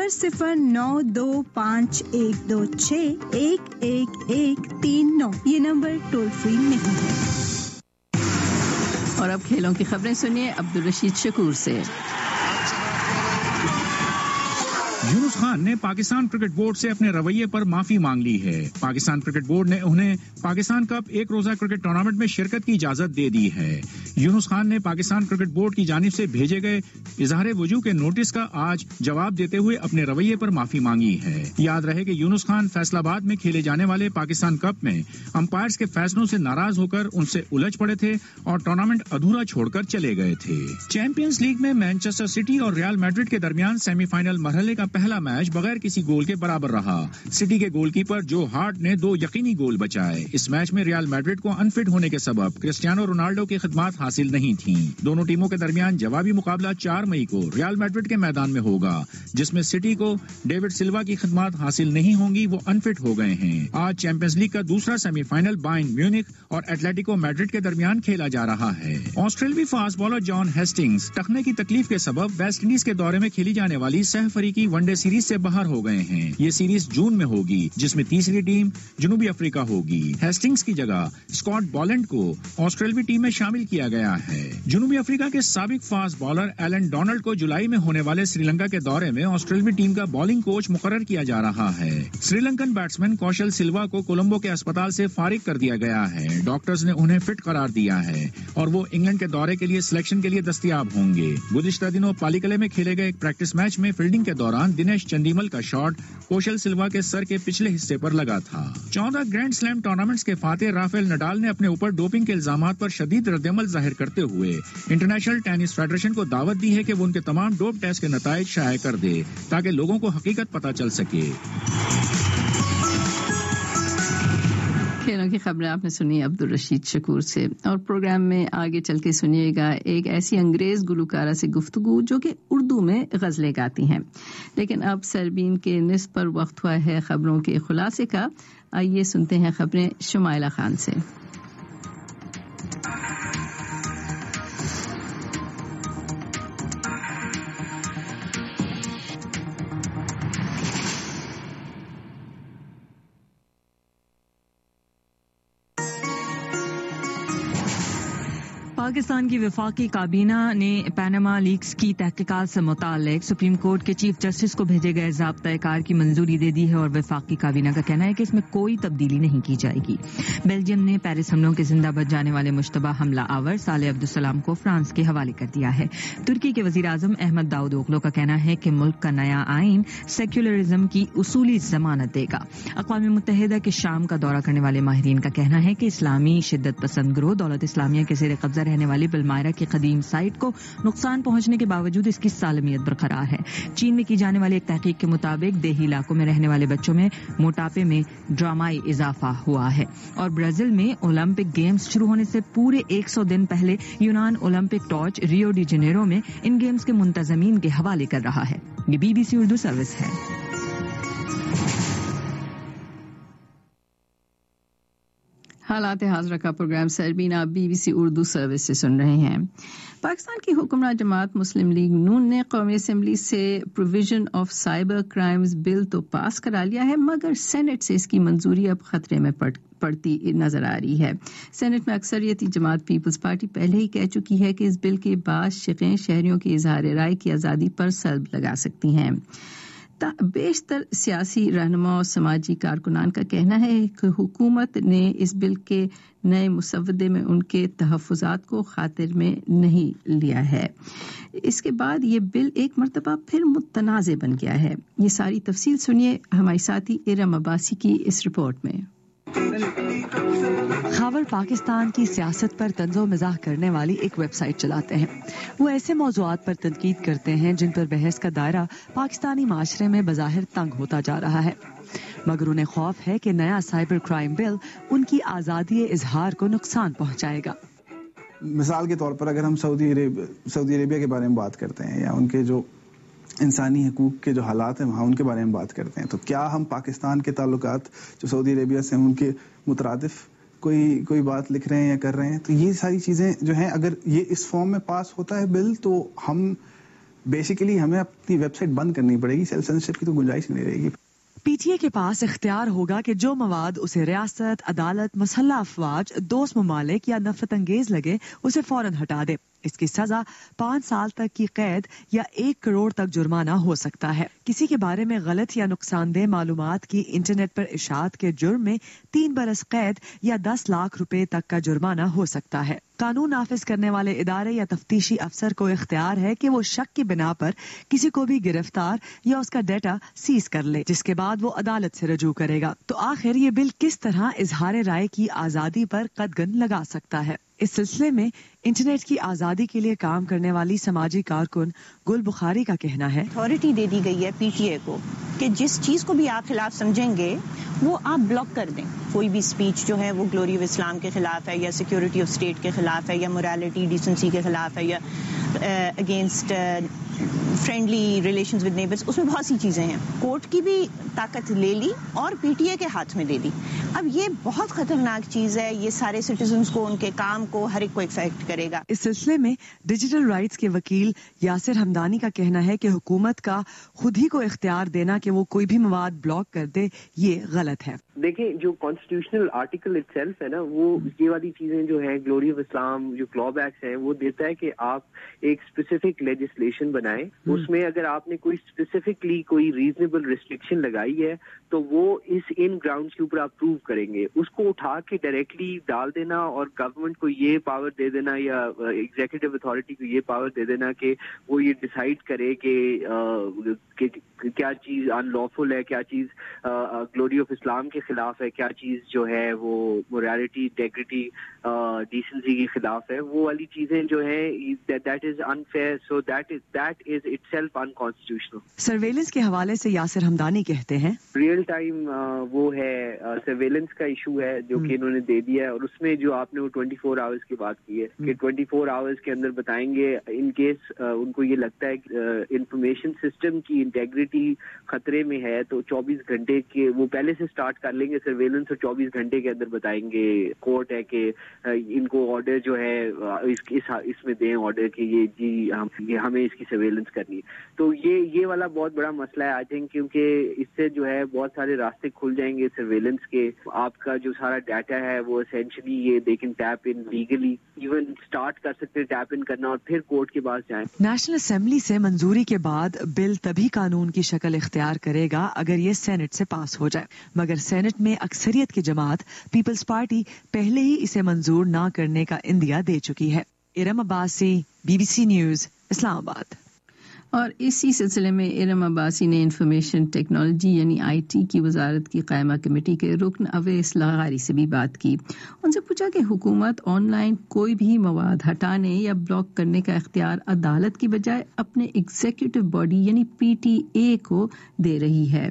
009251261139۔ یہ نمبر ٹول فری نہیں ہے۔ اور اب کھیلوں کی خبریں سنیے عبدالرشید شکور سے۔ یونس خان نے پاکستان کرکٹ بورڈ سے اپنے رویے پر معافی مانگ لی ہے۔ پاکستان کرکٹ بورڈ نے انہیں پاکستان کپ ایک روزہ کرکٹ ٹورنامنٹ میں شرکت کی اجازت دے دی ہے۔ یونس خان نے پاکستان کرکٹ بورڈ کی جانب سے بھیجے گئے اظہار وجوہ کے نوٹس کا آج جواب دیتے ہوئے اپنے رویے پر معافی مانگی ہے۔ یاد رہے کہ یونس خان فیصل آباد میں کھیلے جانے والے پاکستان کپ میں امپائرز کے فیصلوں سے ناراض ہو کر ان سے الجھ پڑے تھے اور ٹورنامنٹ ادھورا چھوڑ کر چلے گئے تھے۔ چیمپئنز لیگ میں مانچسٹر سٹی اور ریال میڈرڈ کے درمیان سیمی فائنل مرحلے کا پہلا میچ بغیر کسی گول کے برابر رہا۔ سٹی کے گول کیپر جو ہارٹ نے 2 یقینی گول بچائے۔ اس میچ میں ریال میڈرڈ کو انفٹ ہونے کے سبب کرسٹیانو رونالڈو کی خدمات حاصل نہیں تھیں۔ دونوں ٹیموں کے درمیان جوابی مقابلہ 4 مئی کو ریال میڈرڈ کے میدان میں ہوگا، جس میں سٹی کو ڈیوڈ سلوا کی خدمات حاصل نہیں ہوں گی، وہ انفٹ ہو گئے ہیں۔ آج چیمپئنز لیگ کا دوسرا سیمی فائنل بائرن میونخ اور ایٹلیٹیکو میڈرڈ کے درمیان کھیلا جا رہا ہے۔ آسٹریلوی فاسٹ بالر جان ہیسٹنگز ٹخنے کی تکلیف کے سبب ویسٹ انڈیز کے دورے میں کھیلی جانے والی سہ فریقی ون ڈے سیریز سے باہر ہو گئے ہیں۔ یہ سیریز جون میں ہوگی، جس میں تیسری ٹیم جنوبی افریقہ ہوگی۔ ہیسٹنگز کی جگہ اسکاٹ بالینڈ کو آسٹریلوی ٹیم میں شامل کیا گیا ہے۔ جنوبی افریقہ کے سابق فاسٹ بالر ایلن ڈونلڈ کو جولائی میں ہونے والے سری لنکا کے دورے میں آسٹریلوی ٹیم کا بالنگ کوچ مقرر کیا جا رہا ہے۔ سری لنکن بیٹسمین کوشل سلوا کو کولمبو کے اسپتال سے فارغ کر دیا گیا ہے۔ ڈاکٹرز نے انہیں فٹ قرار دیا ہے اور وہ انگلینڈ کے دورے کے لیے سلیکشن کے لیے دستیاب ہوں گے۔ گزشتہ دنوں پالیکلے میں کھیلے گئے ایک پریکٹس میچ میں فیلڈنگ کے دوران دنیش چندیمل کا شاٹ کوشل سلوا کے سر کے پچھلے حصے پر لگا تھا۔ 14 گرینڈ سلیم ٹورنامنٹس کے فاتح رافیل نڈال نے اپنے اوپر ڈوپنگ کے الزامات پر شدید ردعمل ظاہر کرتے ہوئے انٹرنیشنل ٹینس فیڈریشن کو دعوت دی ہے کہ وہ ان کے تمام ڈوپ ٹیسٹ کے نتائج شائع کر دے تاکہ لوگوں کو حقیقت پتہ چل سکے۔ کھیلوں کی خبریں آپ نے سنی عبدالرشید شکور سے، اور پروگرام میں آگے چل کے سنیے گا ایک ایسی انگریز گلوکارہ سے گفتگو جو کہ اردو میں غزلیں گاتی ہیں۔ لیکن اب سربین کے نصف پر وقت ہوا ہے خبروں کے خلاصے کا۔ آئیے سنتے ہیں خبریں شمائلہ خان سے۔ پاکستان کی وفاقی کابینہ نے پاناما لیکس کی تحقیقات سے متعلق سپریم کورٹ کے چیف جسٹس کو بھیجے گئے ضابطۂ کار کی منظوری دے دی ہے اور وفاقی کابینہ کا کہنا ہے کہ اس میں کوئی تبدیلی نہیں کی جائے گی. بیلجیم نے پیرس حملوں کے زندہ بچ جانے والے مشتبہ حملہ آور صالح عبدالسلام کو فرانس کے حوالے کر دیا ہے. ترکی کے وزیر اعظم احمد داؤد اوغلو کا کہنا ہے کہ ملک کا نیا آئین سیکولرزم کی اصولی ضمانت دے گا. اقوام متحدہ کے شام کا دورہ کرنے والے ماہرین کا کہنا ہے کہ اسلامی شدت پسند گروہ دولت اسلامیہ کے زیر قبضہ رہنے والی بالمائرا کی قدیم سائٹ کو نقصان پہنچنے کے باوجود اس کی سالمیت برقرار ہے. چین میں کی جانے والی ایک تحقیق کے مطابق دیہی علاقوں میں رہنے والے بچوں میں موٹاپے میں ڈرامائی اضافہ ہوا ہے. اور برازیل میں اولمپک گیمز شروع ہونے سے پورے 100 دن پہلے یونان Olympic torch Rio de Janeiro میں ان گیمز کے منتظمین کے حوالے کر رہا ہے. یہ BBC اردو سروس ہے. حالات حاضرہ کا پروگرام سربینا BBC اردو سروس سے سن رہے ہیں. پاکستان کی حکمراں جماعت مسلم لیگ نون نے قومی اسمبلی سے provision of cyber crimes bill تو پاس کرا لیا ہے، مگر سینٹ سے اس کی منظوری اب خطرے میں پڑتی نظر آ رہی ہے. سینٹ میں اکثریتی جماعت پیپلز پارٹی پہلے ہی کہہ چکی ہے کہ اس بل کے بعد شقیں شہریوں کی اظہار رائے کی آزادی پر سلب لگا سکتی ہیں. بیشتر سیاسی رہنما اور سماجی کارکنان کا کہنا ہے کہ حکومت نے اس بل کے نئے مسودے میں ان کے تحفظات کو خاطر میں نہیں لیا ہے. اس کے بعد یہ بل ایک مرتبہ پھر متنازع بن گیا ہے. یہ ساری تفصیل سنیے ہماری ساتھی ارم عباسی کی اس رپورٹ میں. خاور پاکستان کی سیاست پر طنز و مزاح کرنے والی ایک ویب سائٹ چلاتے ہیں. وہ ایسے موضوعات پر تنقید کرتے ہیں جن پر بحث کا دائرہ پاکستانی معاشرے میں بظاہر تنگ ہوتا جا رہا ہے، مگر انہیں خوف ہے کہ نیا سائبر کرائم بل ان کی آزادی اظہار کو نقصان پہنچائے گا. مثال کے طور پر اگر ہم سعودی عربیہ کے بارے میں بات کرتے ہیں یا ان کے جو انسانی حقوق کے جو حالات ہیں وہاں ان کے بارے میں بات کرتے ہیں، تو کیا ہم پاکستان کے تعلقات جو سعودی عربیہ سے ان کے مترادف کوئی بات لکھ رہے ہیں یا کر رہے ہیں؟ تو یہ ساری چیزیں جو ہیں اگر یہ اس فارم میں پاس ہوتا ہے بل تو ہم بیسیکلی ہمیں اپنی ویب سائٹ بند کرنی پڑے گی. سیلف سینسرشپ کی تو گنجائش نہیں رہے گی. پی ٹی اے کے پاس اختیار ہوگا کہ جو مواد اسے ریاست، عدالت، مسلح افواج، دوست ممالک یا نفرت انگیز لگے اسے فوراً ہٹا دے. اس کی سزا 5 سال تک کی قید یا 1 کروڑ تک جرمانہ ہو سکتا ہے. کسی کے بارے میں غلط یا نقصان دہ معلومات کی انٹرنیٹ پر اشاعت کے جرم میں 3 برس قید یا 10 لاکھ روپے تک کا جرمانہ ہو سکتا ہے. قانون نافذ کرنے والے ادارے یا تفتیشی افسر کو اختیار ہے کہ وہ شک کی بنا پر کسی کو بھی گرفتار یا اس کا ڈیٹا سیز کر لے، جس کے بعد وہ عدالت سے رجوع کرے گا. تو آخر یہ بل کس طرح اظہار رائے کی آزادی پر قدغن لگا سکتا ہے؟ اس سلسلے میں انٹرنیٹ کی آزادی کے لیے کام کرنے والی سماجی کارکن گل بخاری کا کہنا ہے، اتھارٹی دے دی گئی ہے پی ٹی اے کو کہ جس چیز کو بھی آپ خلاف سمجھیں گے وہ آپ بلاک کر دیں. کوئی بھی سپیچ جو ہے وہ گلوری آف اسلام کے خلاف ہے یا سیکیورٹی آف اسٹیٹ کے خلاف ہے یا موریلٹی ڈیسنسی کے خلاف ہے یا against friendly relations with neighbours, اس میں بہت سی چیزیں ہیں. کورٹ کی بھی طاقت لے لی اور پی ٹی اے کے ہاتھ میں دے دی. اب یہ بہت خطرناک چیز ہے. یہ سارے سٹیزنز کو، ان کے کام کو، ہر ایک کو افیکٹ کرے گا. اس سلسلے میں ڈیجیٹل رائٹس کے وکیل یاسر حمدانی کا کہنا ہے کہ حکومت کا خود ہی کو اختیار دینا کہ وہ کوئی بھی مواد بلاک کر دے یہ غلط ہے. دیکھیں جو کانسٹیٹیوشنل آرٹیکل اٹ سیلف ہے نا، وہ یہ والی چیزیں جو ہیں گلوری آف اسلام جو کلا بیکس ہیں وہ دیتا ہے کہ آپ ایک اسپیسیفک لیجسلیشن بنائیں. اس میں اگر آپ نے کوئی اسپیسیفکلی کوئی ریزنیبل ریسٹرکشن لگائی ہے تو وہ ان گراؤنڈ کے اوپر آپ پروو کریں گے. اس کو اٹھا کے ڈائریکٹلی ڈال دینا اور گورنمنٹ کو یہ پاور دے دینا یا ایگزیکٹو اتھارٹی کو یہ پاور دے دینا کہ وہ یہ ڈیسائیڈ کرے کہ کیا چیز ان لافل ہے، کیا چیز گلوری آف اسلام کے خلاف ہے، کیا چیز جو ہے وہ موریلٹی، انٹیگریٹی، ڈیسنسی کے خلاف ہے، وہ والی چیزیں جو ہیں that is unfair. So that is itself unconstitutional. Surveillance کے حوالے سے یاسر حمدانی کہتے ہیں ریئل ٹائم وہ ہے سرویلنس کا ایشو ہے جو کہ انہوں نے دے دیا ہے، اور اس میں جو آپ نے وہ 24 آورس کی بات کی ہے کہ 24 آورس کے اندر بتائیں گے ان کیس ان کو یہ لگتا ہے کہ انفارمیشن سسٹم کی انٹیگریٹی خطرے میں ہے تو 24 گھنٹے کے وہ پہلے سے سٹارٹ کر لیں گے سرویلنس، اور 24 گھنٹے کے اندر بتائیں گے کورٹ ہے کہ ان کو آرڈر جو ہے اس میں دیں آرڈر کہ یہ جی ہمیں اس کی سرویلنس کرنی ہے. تو یہ والا بہت بڑا مسئلہ ہے آئی تھنک, کیونکہ اس سے جو ہے بہت سارے راستے کھل جائیں گے سرویلنس کے. آپ کا جو سارا ڈیٹا ہے وہ اسینشلی یہ they can tap illegally, even start کر سکتے ٹیپ ان کرنا اور پھر کورٹ کے پاس جائیں. نیشنل اسمبلی سے منظوری کے بعد بل تبھی قانون کی شکل اختیار کرے گا اگر یہ سینٹ سے پاس ہو جائے, مگر سینٹ میں اکثریت کی جماعت پیپلز پارٹی پہلے ہی اسے منظور نہ کرنے کا عندیہ دے چکی ہے. Iram Abbasi, BBC news, Islamabad. اور اسی سلسلے میں ارم عباسی نے انفارمیشن ٹیکنالوجی یعنی IT کی وزارت کی قائمہ کمیٹی کے رکن اویس لغاری سے بھی بات کی. ان سے پوچھا کہ حکومت آن لائن کوئی بھی مواد ہٹانے یا بلاک کرنے کا اختیار عدالت کی بجائے اپنے ایگزیکٹو باڈی یعنی PTA کو دے رہی ہے,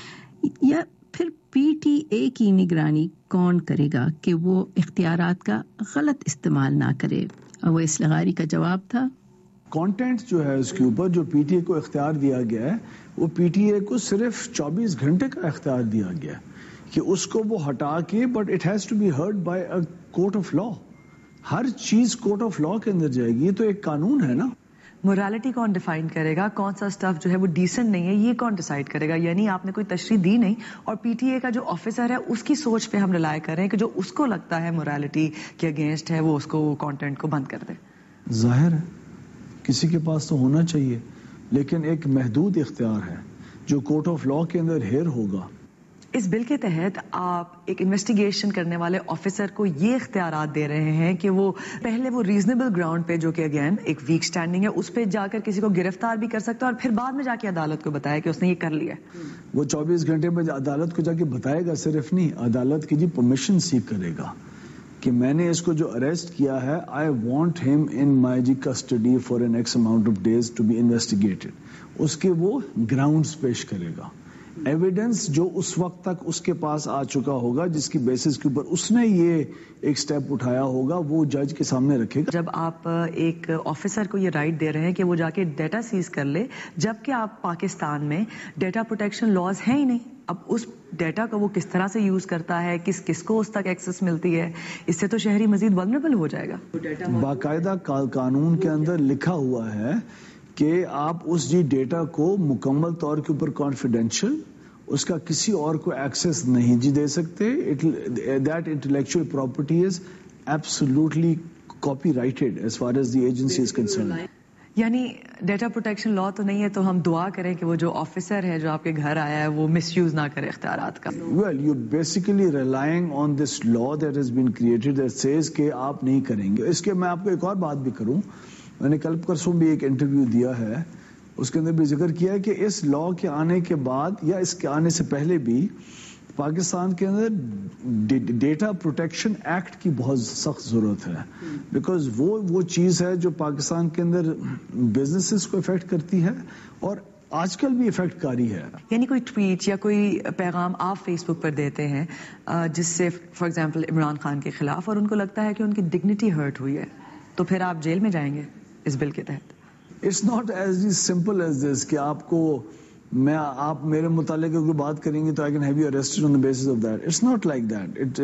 یا پھر PTA کی نگرانی کون کرے گا کہ وہ اختیارات کا غلط استعمال نہ کرے. اویس لغاری کا جواب تھا, کانٹینٹ جو ہے اس کے اوپر جو PTA کو اختیار دیا گیا ہے وہ PTA کو صرف 24 گھنٹے کا اختیار دیا گیا ہے کہ اس کو وہ ہٹا کے, but it has to be heard by a court of law. ہر چیز کورٹ آف لا کے اندر جائے گی, یہ تو ایک قانون ہے نا. مورالٹی کون ڈیفائن کرے گا, کون سا سٹف جو ہے وہ ڈیسنٹ نہیں ہے یہ کون ڈیسائیڈ کرے گا؟ یعنی آپ نے کوئی تشریح دی نہیں اور PTA کا جو آفیسر ہے اس کی سوچ پہ ہم رلائے کر رہے ہیں کہ جو اس کو لگتا ہے مورالٹی کے اگینسٹ ہے وہ اس کو کانٹینٹ کو بند کر دے. ظاہر ہے کسی کے پاس تو ہونا چاہیے, لیکن ایک محدود اختیار ہے جو کورٹ آف لا کے اندر ہیر ہوگا. اس بل کے تحت آپ ایک انویسٹیگیشن کرنے والے آفیسر کو یہ اختیارات دے رہے ہیں کہ وہ پہلے وہ ریزنیبل گراؤنڈ پہ, جو کہ اگین ایک ویک سٹینڈنگ ہے, اس پہ جا کر کسی کو گرفتار بھی کر سکتا ہے اور پھر بعد میں جا کے عدالت کو بتایا کہ اس نے یہ کر لیا. وہ 24 گھنٹے میں عدالت کو جا کے بتائے گا, صرف نہیں, عدالت کی جی پرمیشن سیک کرے گا کہ میں نے اس کو جو اریسٹ کیا ہے I want him in my custody for an X amount of days to be investigated. اس کے وہ گراؤنڈز پیش کرے گا, ایویڈنس جو اس وقت تک اس کے پاس آ چکا ہوگا جس کی بیسس کے اوپر اس نے یہ ایک سٹیپ اٹھایا ہوگا وہ جج کے سامنے رکھے گا. جب آپ ایک آفیسر کو یہ رائٹ دے رہے ہیں کہ وہ جا کے ڈیٹا سیز کر لے, جبکہ آپ پاکستان میں ڈیٹا پروٹیکشن لاز ہیں ہی نہیں, اب اس ڈیٹا کو وہ کس طرح سے یوز کرتا ہے, کس کو اس تک ایکسس ملتی ہے, اس سے تو شہری مزید ولنریبل ہو جائے گا. باقاعدہ قانون کے اندر لکھا ہوا ہے کہ آپ اس ڈیٹا کو مکمل طور کے اوپر کانفیڈینشیل, اس کا کسی اور کو ایکسس نہیں دے سکتے. That intellectual property is absolutely copyrighted as far as the agency is concerned. یعنی ڈیٹا پروٹیکشن لا تو نہیں ہے, تو ہم دعا کریں کہ وہ جو آفیسر ہے جو آپ کے گھر آیا ہے وہ مس یوز نہ کرے اختیارات کا. Well you basically relying on this law that has been created that says کہ آپ نہیں کریں گے. اس کے میں آپ کو ایک اور بات بھی کروں, میں نے کل پرسوں بھی ایک انٹرویو دیا ہے, اس کے اندر بھی ذکر کیا ہے کہ اس لا کے آنے کے بعد یا اس کے آنے سے پہلے بھی پاکستان کے اندر ڈیٹا پروٹیکشن ایکٹ کی بہت سخت ضرورت ہے, بیکاز وہ چیز ہے جو پاکستان کے اندر بزنسز کو افیکٹ کرتی ہے اور آج کل بھی افیکٹ کاری ہے. یعنی کوئی ٹویٹ یا کوئی پیغام آپ فیس بک پر دیتے ہیں جس سے فار ایگزامپل عمران خان کے خلاف, اور ان کو لگتا ہے کہ ان کی ڈگنیٹی ہرٹ ہوئی ہے, تو پھر آپ جیل میں جائیں گے اس بل کے تحت. It's not as simple as this کہ آپ میرے متعلق کوئی بات کریں گے تو I can have you arrested on the basis of that. It's not like that.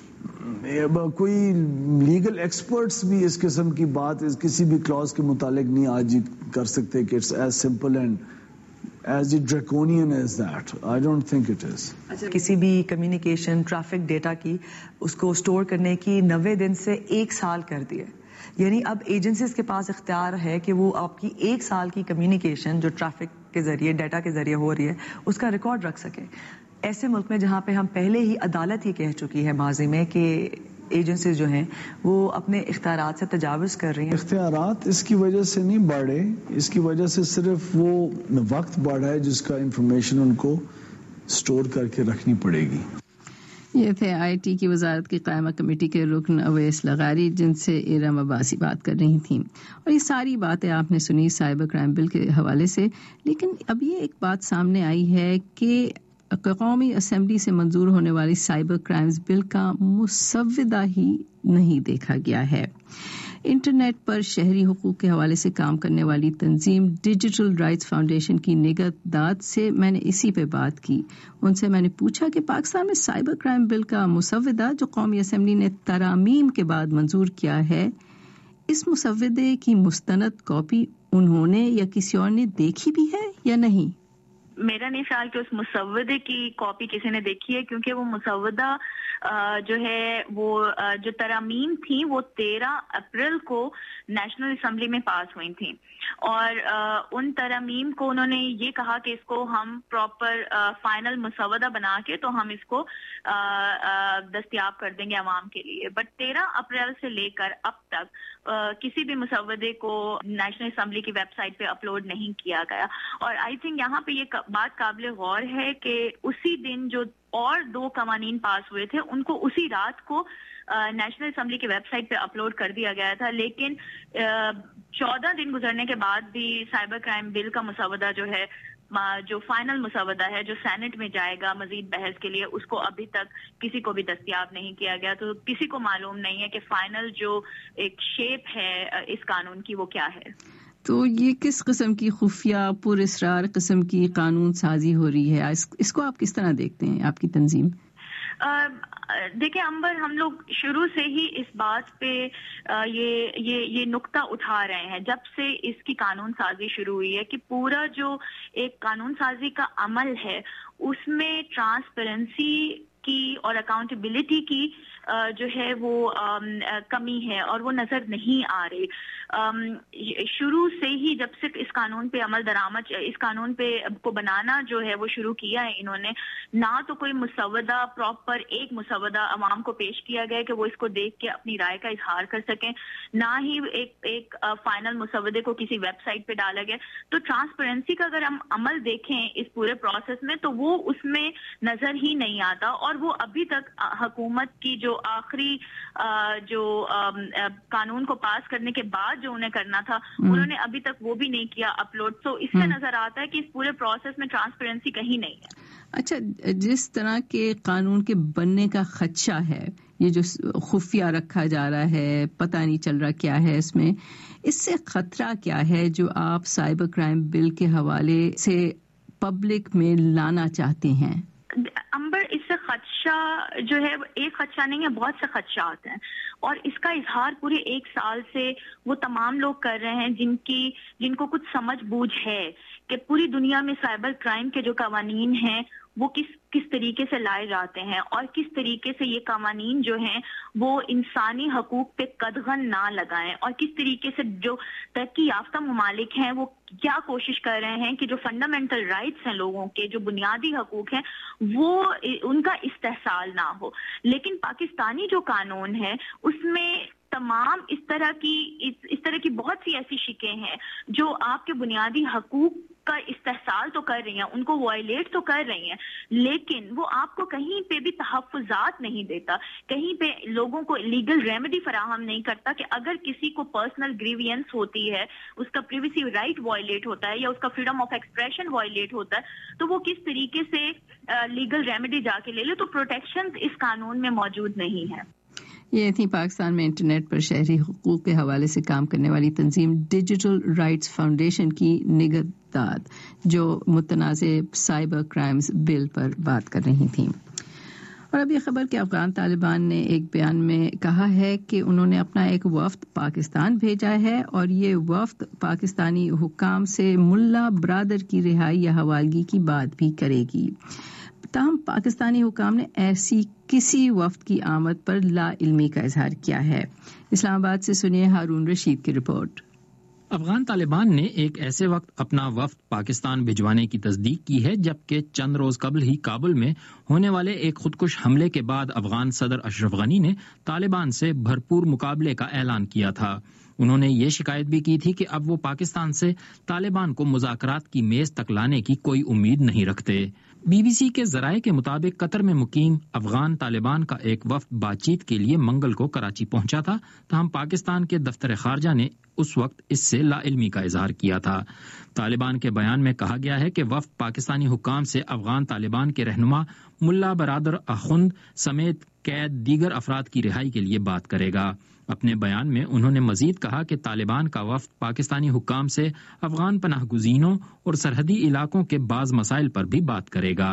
کوئی لیگل ایکسپرٹس بھی اس قسم کی بات کسی بھی کلاس کے متعلق نہیں آج کر سکتے کہ it's as simple and as draconian as that. I don't think it is. کسی بھی کمیونیکیشن ٹریفک ڈیٹا کی اس کو اسٹور کرنے کی 90 دن سے 1 سال کر دیے, یعنی اب ایجنسیز کے پاس اختیار ہے کہ وہ آپ کی 1 سال کی کمیونیکیشن جو ٹریفک کے ذریعے ڈیٹا کے ذریعے ہو رہی ہے اس کا ریکارڈ رکھ سکے. ایسے ملک میں جہاں پہ ہم پہلے ہی عدالت ہی کہہ چکی ہے ماضی میں کہ ایجنسیز جو ہیں وہ اپنے اختیارات سے تجاوز کر رہی ہیں. اختیارات اس کی وجہ سے نہیں بڑھے, اس کی وجہ سے صرف وہ وقت بڑھا ہے جس کا انفارمیشن ان کو سٹور کر کے رکھنی پڑے گی. یہ تھے IT کی وزارت کی قائمہ کمیٹی کے رکن اویس لغاری, جن سے ارم عباسی بات کر رہی تھیں. اور یہ ساری باتیں آپ نے سنی سائبر کرائم بل کے حوالے سے, لیکن اب یہ ایک بات سامنے آئی ہے کہ قومی اسمبلی سے منظور ہونے والی سائبر کرائمز بل کا مسودہ ہی نہیں دیکھا گیا ہے. انٹرنیٹ پر شہری حقوق کے حوالے سے کام کرنے والی تنظیم ڈیجیٹل رائٹس فاؤنڈیشن کی نگہداشت سے میں نے اسی پہ بات کی. ان سے میں نے پوچھا کہ پاکستان میں سائبر کرائم بل کا مسودہ جو قومی اسمبلی نے ترامیم کے بعد منظور کیا ہے, اس مسودے کی مستند کاپی انہوں نے یا کسی اور نے دیکھی بھی ہے یا نہیں؟ میرا نہیں خیال کہ اس مسودے کی کاپی کسی نے دیکھی ہے، کیونکہ وہ مسودہ جو ہے وہ جو ترامیم تھیں وہ 13 اپریل کو نیشنل اسمبلی میں پاس ہوئی تھیں، اور ان ترامیم کو انہوں نے یہ کہا کہ اس کو ہم پراپر فائنل مسودہ بنا کے تو ہم اس کو دستیاب کر دیں گے عوام کے لیے، بٹ 13 اپریل سے لے کر اب تک کسی بھی مسودے کو نیشنل اسمبلی کی ویب سائٹ پہ اپلوڈ نہیں کیا گیا. اور آئی تھنک یہاں پہ یہ بات قابل غور ہے کہ اسی دن جو اور 2 قوانین پاس ہوئے تھے ان کو اسی رات کو نیشنل اسمبلی کی ویب سائٹ پہ اپلوڈ کر دیا گیا تھا، لیکن 14 دن گزرنے کے بعد بھی سائبر کرائم بل کا مسودہ جو ہے، جو فائنل مسودہ ہے جو سینٹ میں جائے گا مزید بحث کے لیے، اس کو ابھی تک کسی کو بھی دستیاب نہیں کیا گیا. تو کسی کو معلوم نہیں ہے کہ فائنل جو ایک شیپ ہے اس قانون کی وہ کیا ہے. تو یہ کس قسم کی خفیہ پر اسرار قسم کی قانون سازی ہو رہی ہے؟ اس کو آپ کس طرح دیکھتے ہیں، آپ کی تنظیم؟ دیکھیں امبر، ہم لوگ شروع سے ہی اس بات پہ یہ نقطہ اٹھا رہے ہیں جب سے اس کی قانون سازی شروع ہوئی ہے کہ پورا جو ایک قانون سازی کا عمل ہے اس میں ٹرانسپیرنسی کی اور اکاؤنٹیبلٹی کی جو ہے وہ کمی ہے اور وہ نظر نہیں آ رہی. شروع سے ہی جب سے اس قانون پہ عمل درآمد، اس قانون پہ کو بنانا جو ہے وہ شروع کیا ہے انہوں نے، نہ تو کوئی مسودہ پراپر ایک مسودہ عوام کو پیش کیا گیا کہ وہ اس کو دیکھ کے اپنی رائے کا اظہار کر سکیں، نہ ہی ایک فائنل مسودے کو کسی ویب سائٹ پہ ڈالا گیا. تو ٹرانسپیرنسی کا اگر ہم عمل دیکھیں اس پورے پروسیس میں تو وہ اس میں نظر ہی نہیں آتا، اور وہ ابھی تک حکومت کی جو آخری جو قانون کو پاس کرنے کے بعد جو انہیں کرنا تھا انہوں نے ابھی تک وہ بھی نہیں کیا اپلوڈ. تو اس سے نظر آتا ہے کہ اس پورے پروسیس میں ٹرانسپیرنسی کہیں نہیں ہے. اچھا، جس طرح کے قانون کے بننے کا خدشہ ہے، یہ جو خفیہ رکھا جا رہا ہے، پتہ نہیں چل رہا کیا ہے اس میں، اس سے خطرہ کیا ہے جو آپ سائبر کرائم بل کے حوالے سے پبلک میں لانا چاہتے ہیں؟ امبر، اس سے خدشہ جو ہے ایک خدشہ نہیں ہے، بہت سے خدشات ہیں، اور اس کا اظہار پورے 1 سال سے وہ تمام لوگ کر رہے ہیں جن کو کچھ سمجھ بوجھ ہے کہ پوری دنیا میں سائبر کرائم کے جو قوانین ہیں وہ کس طریقے سے لائے جاتے ہیں اور کس طریقے سے یہ قوانین جو ہیں وہ انسانی حقوق پہ قدغن نہ لگائیں، اور کس طریقے سے جو ترقی یافتہ ممالک ہیں وہ کیا کوشش کر رہے ہیں کہ جو فنڈامنٹل رائٹس ہیں لوگوں کے، جو بنیادی حقوق ہیں، وہ ان کا استحصال نہ ہو. لیکن پاکستانی جو قانون ہے اس میں تمام اس طرح کی بہت سی ایسی شکیں ہیں جو آپ کے بنیادی حقوق کا استحصال تو کر رہی ہیں، ان کو وائلیٹ تو کر رہی ہیں، لیکن وہ آپ کو کہیں پہ بھی تحفظات نہیں دیتا، کہیں پہ لوگوں کو لیگل ریمیڈی فراہم نہیں کرتا کہ اگر کسی کو پرسنل گریوینس ہوتی ہے، اس کا پریویسی رائٹ وائلیٹ ہوتا ہے یا اس کا فریڈم آف ایکسپریشن وائلیٹ ہوتا ہے، تو وہ کس طریقے سے لیگل ریمیڈی جا کے لے لے. تو پروٹیکشن اس قانون میں موجود نہیں ہے. یہ تھی پاکستان میں انٹرنیٹ پر شہری حقوق کے حوالے سے کام کرنے والی تنظیم ڈیجیٹل رائٹس فاؤنڈیشن کی نگہداشت جو متنازع سائبر کرائمز بل پر بات کر رہی تھیں. اور اب یہ خبر کہ افغان طالبان نے ایک بیان میں کہا ہے کہ انہوں نے اپنا ایک وفد پاکستان بھیجا ہے اور یہ وفد پاکستانی حکام سے ملا برادر کی رہائی یا حوالگی کی بات بھی کرے گی. تاہم پاکستانی حکام نے ایسی کسی وفد کی آمد پر لا علمی کا اظہار کیا ہے. اسلام آباد سے سنیے ہارون رشید کی رپورٹ. افغان طالبان نے ایک ایسے وقت اپنا وفد پاکستان بھجوانے کی تصدیق کی ہے جبکہ چند روز قبل ہی کابل میں ہونے والے ایک خودکش حملے کے بعد افغان صدر اشرف غنی نے طالبان سے بھرپور مقابلے کا اعلان کیا تھا. انہوں نے یہ شکایت بھی کی تھی کہ اب وہ پاکستان سے طالبان کو مذاکرات کی میز تک لانے کی کوئی امید نہیں رکھتے. بی بی سی کے ذرائع کے مطابق قطر میں مقیم افغان طالبان کا ایک وفد بات چیت کے لیے منگل کو کراچی پہنچا تھا، تاہم پاکستان کے دفتر خارجہ نے اس وقت اس سے لا علمی کا اظہار کیا تھا. طالبان کے بیان میں کہا گیا ہے کہ وفد پاکستانی حکام سے افغان طالبان کے رہنما ملا برادر اخند سمیت قید دیگر افراد کی رہائی کے لیے بات کرے گا. اپنے بیان میں انہوں نے مزید کہا کہ طالبان کا وفد پاکستانی حکام سے افغان پناہ گزینوں اور سرحدی علاقوں کے بعض مسائل پر بھی بات کرے گا.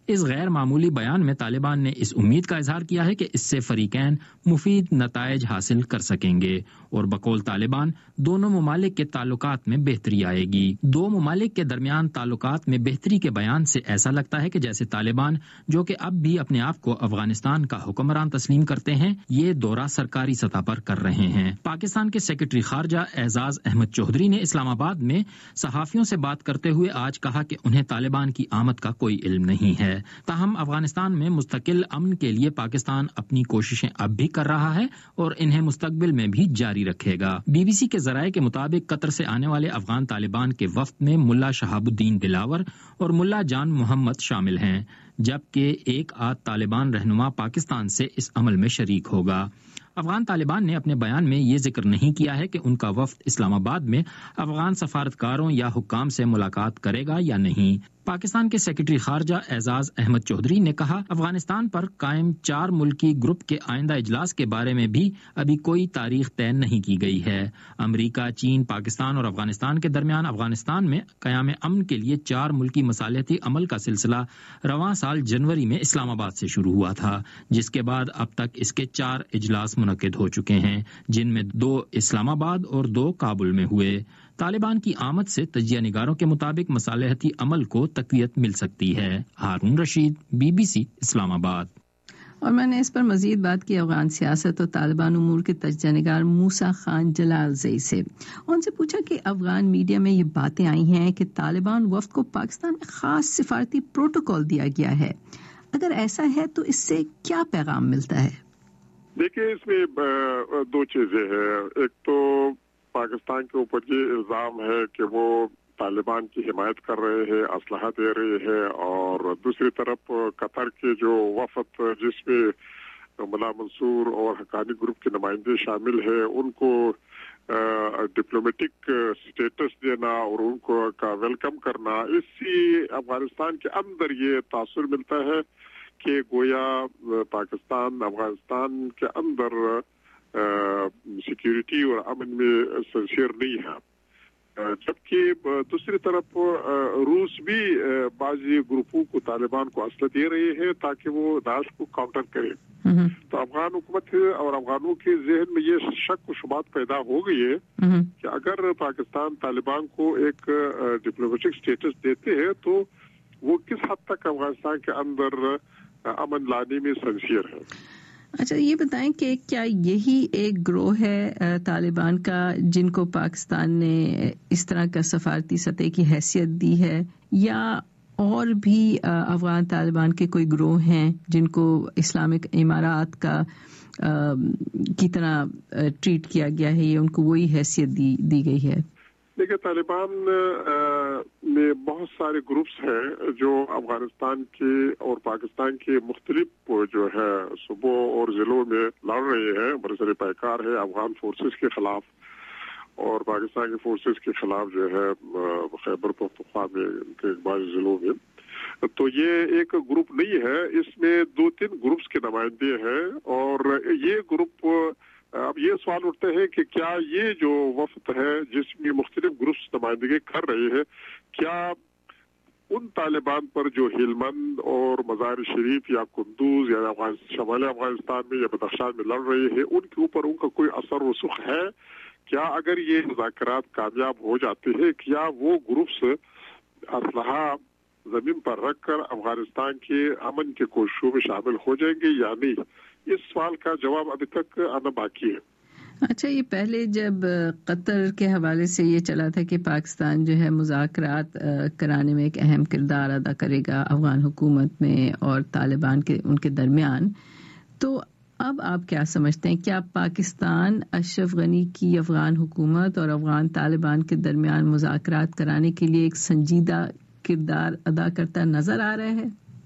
اس غیر معمولی بیان میں طالبان نے اس امید کا اظہار کیا ہے کہ اس سے فریقین مفید نتائج حاصل کر سکیں گے اور بقول طالبان دونوں ممالک کے تعلقات میں بہتری آئے گی۔ دو ممالک کے درمیان تعلقات میں بہتری کے بیان سے ایسا لگتا ہے کہ جیسے طالبان جو کہ اب بھی اپنے آپ کو افغانستان کا حکمران تسلیم کرتے ہیں یہ دورہ سرکاری سطح پر کر رہے ہیں۔ پاکستان کے سیکرٹری خارجہ اعزاز احمد چودھری نے اسلام آباد میں صحافیوں سے بات کرتے ہوئے آج کہا کہ انہیں طالبان کی آمد کا کوئی علم نہیں ہے، تاہم افغانستان میں مستقل امن کے لیے پاکستان اپنی کوششیں اب بھی کر رہا ہے اور انہیں مستقبل میں بھی جاری رکھے گا۔ بی بی سی کے ذرائع کے مطابق قطر سے آنے والے افغان طالبان کے وفد میں ملا شہاب الدین دلاور اور ملا جان محمد شامل ہیں، جبکہ ایک آدھ طالبان رہنما پاکستان سے اس عمل میں شریک ہوگا۔ افغان طالبان نے اپنے بیان میں یہ ذکر نہیں کیا ہے کہ ان کا وفد اسلام آباد میں افغان سفارتکاروں یا حکام سے ملاقات کرے گا یا نہیں۔ پاکستان کے سیکرٹری خارجہ اعزاز احمد چودھری نے کہا افغانستان پر قائم 4 ملکی گروپ کے آئندہ اجلاس کے بارے میں بھی ابھی کوئی تاریخ طے نہیں کی گئی ہے۔ امریکہ، چین، پاکستان اور افغانستان کے درمیان افغانستان میں قیام امن کے لیے 4 ملکی مصالحتی عمل کا سلسلہ رواں سال جنوری میں اسلام آباد سے شروع ہوا تھا، جس کے بعد اب تک اس کے 4 اجلاس منعقد ہو چکے ہیں، جن میں 2 اسلام آباد اور 2 کابل میں ہوئے۔ طالبان کی آمد سے تجزیہ نگاروں کے مطابق مصالحتی عمل کو تقویت مل سکتی ہے۔ Haroon Rashid, B B C, Islamabad. اور میں نے اس پر مزید بات کی افغان سیاست اور طالبان امور کے تجزیہ نگار موسیٰ خان جلال زئی سے۔ ان سے پوچھا کہ افغان میڈیا میں یہ باتیں آئی ہیں کہ طالبان وفد کو پاکستان میں خاص سفارتی پروٹوکول دیا گیا ہے، اگر ایسا ہے تو اس سے کیا پیغام ملتا ہے؟ دیکھیے، اس میں 2 چیزیں ہیں۔ ایک تو پاکستان کے اوپر یہ الزام ہے کہ وہ طالبان کی حمایت کر رہے ہیں، اسلحہ دے رہے ہیں، اور دوسری طرف قطر کے جو وفد جس میں ملا منصور اور حقانی گروپ کے نمائندے شامل ہیں ان کو ڈپلومیٹک سٹیٹس دینا اور ان کو کا ویلکم کرنا، اسی افغانستان کے اندر یہ تاثر ملتا ہے کہ گویا پاکستان افغانستان کے اندر سیکیورٹی اور امن میں سنسیئر نہیں ہے، جبکہ دوسری طرف روس بھی بعض گروپوں کو طالبان کو اسلحہ دے رہے ہیں تاکہ وہ داعش کو کاؤنٹر کرے۔ تو افغان حکومت اور افغانوں کے ذہن میں یہ شک و شبہات پیدا ہو گئی ہے کہ اگر پاکستان طالبان کو ایک ڈپلومیٹک سٹیٹس دیتے ہیں تو وہ کس حد تک افغانستان کے اندر امن لانے میں سنسیئر ہے۔ اچھا، یہ بتائیں کہ کیا یہی ایک گروہ ہے طالبان کا جن کو پاکستان نے اس طرح کا سفارتی سطح کی حیثیت دی ہے، یا اور بھی افغان طالبان کے کوئی گروہ ہیں جن کو اسلامک امارات کا کی طرح ٹریٹ کیا گیا ہے یا ان کو وہی حیثیت دی گئی ہے؟ دیکھیے، طالبان میں بہت سارے گروپس ہیں جو افغانستان کے اور پاکستان کے مختلف جو ہے صوبوں اور ضلعوں میں لڑ رہے ہیں، برسر پیکار ہے افغان فورسز کے خلاف اور پاکستان کی فورسز کے خلاف جو ہے خیبر پختونخوا میں ان کے بعض ضلعوں میں۔ تو یہ ایک گروپ نہیں ہے، اس میں 2-3 گروپس کے نمائندے ہیں، اور یہ گروپ اب یہ سوال اٹھتے ہیں کہ کیا یہ جو وفد ہے جس میں مختلف گروپس نمائندگی کر رہے ہیں، کیا ان طالبان پر جو ہلمند اور مزار شریف یا قندوز یا شمال افغانستان میں یا بدخشان میں لڑ رہے ہیں ان کے اوپر ان کا کوئی اثر رسوخ ہے؟ کیا اگر یہ مذاکرات کامیاب ہو جاتے ہیں کیا وہ گروپس اسلحہ زمین پر رکھ کر افغانستان کے امن کے کوششوں میں شامل ہو جائیں گے یا نہیں؟ اس سوال کا جواب ابھی تک آنا باقی ہے۔ اچھا، یہ پہلے جب قطر کے حوالے سے یہ چلا تھا کہ پاکستان جو ہے مذاکرات کرانے میں ایک اہم کردار ادا کرے گا افغان حکومت میں اور طالبان کے ان کے درمیان، تو اب آپ کیا سمجھتے ہیں؟ کیا پاکستان اشرف غنی کی افغان حکومت اور افغان طالبان کے درمیان مذاکرات کرانے کے لیے ایک سنجیدہ کردار ادا کرتا نظر آ رہا ہے؟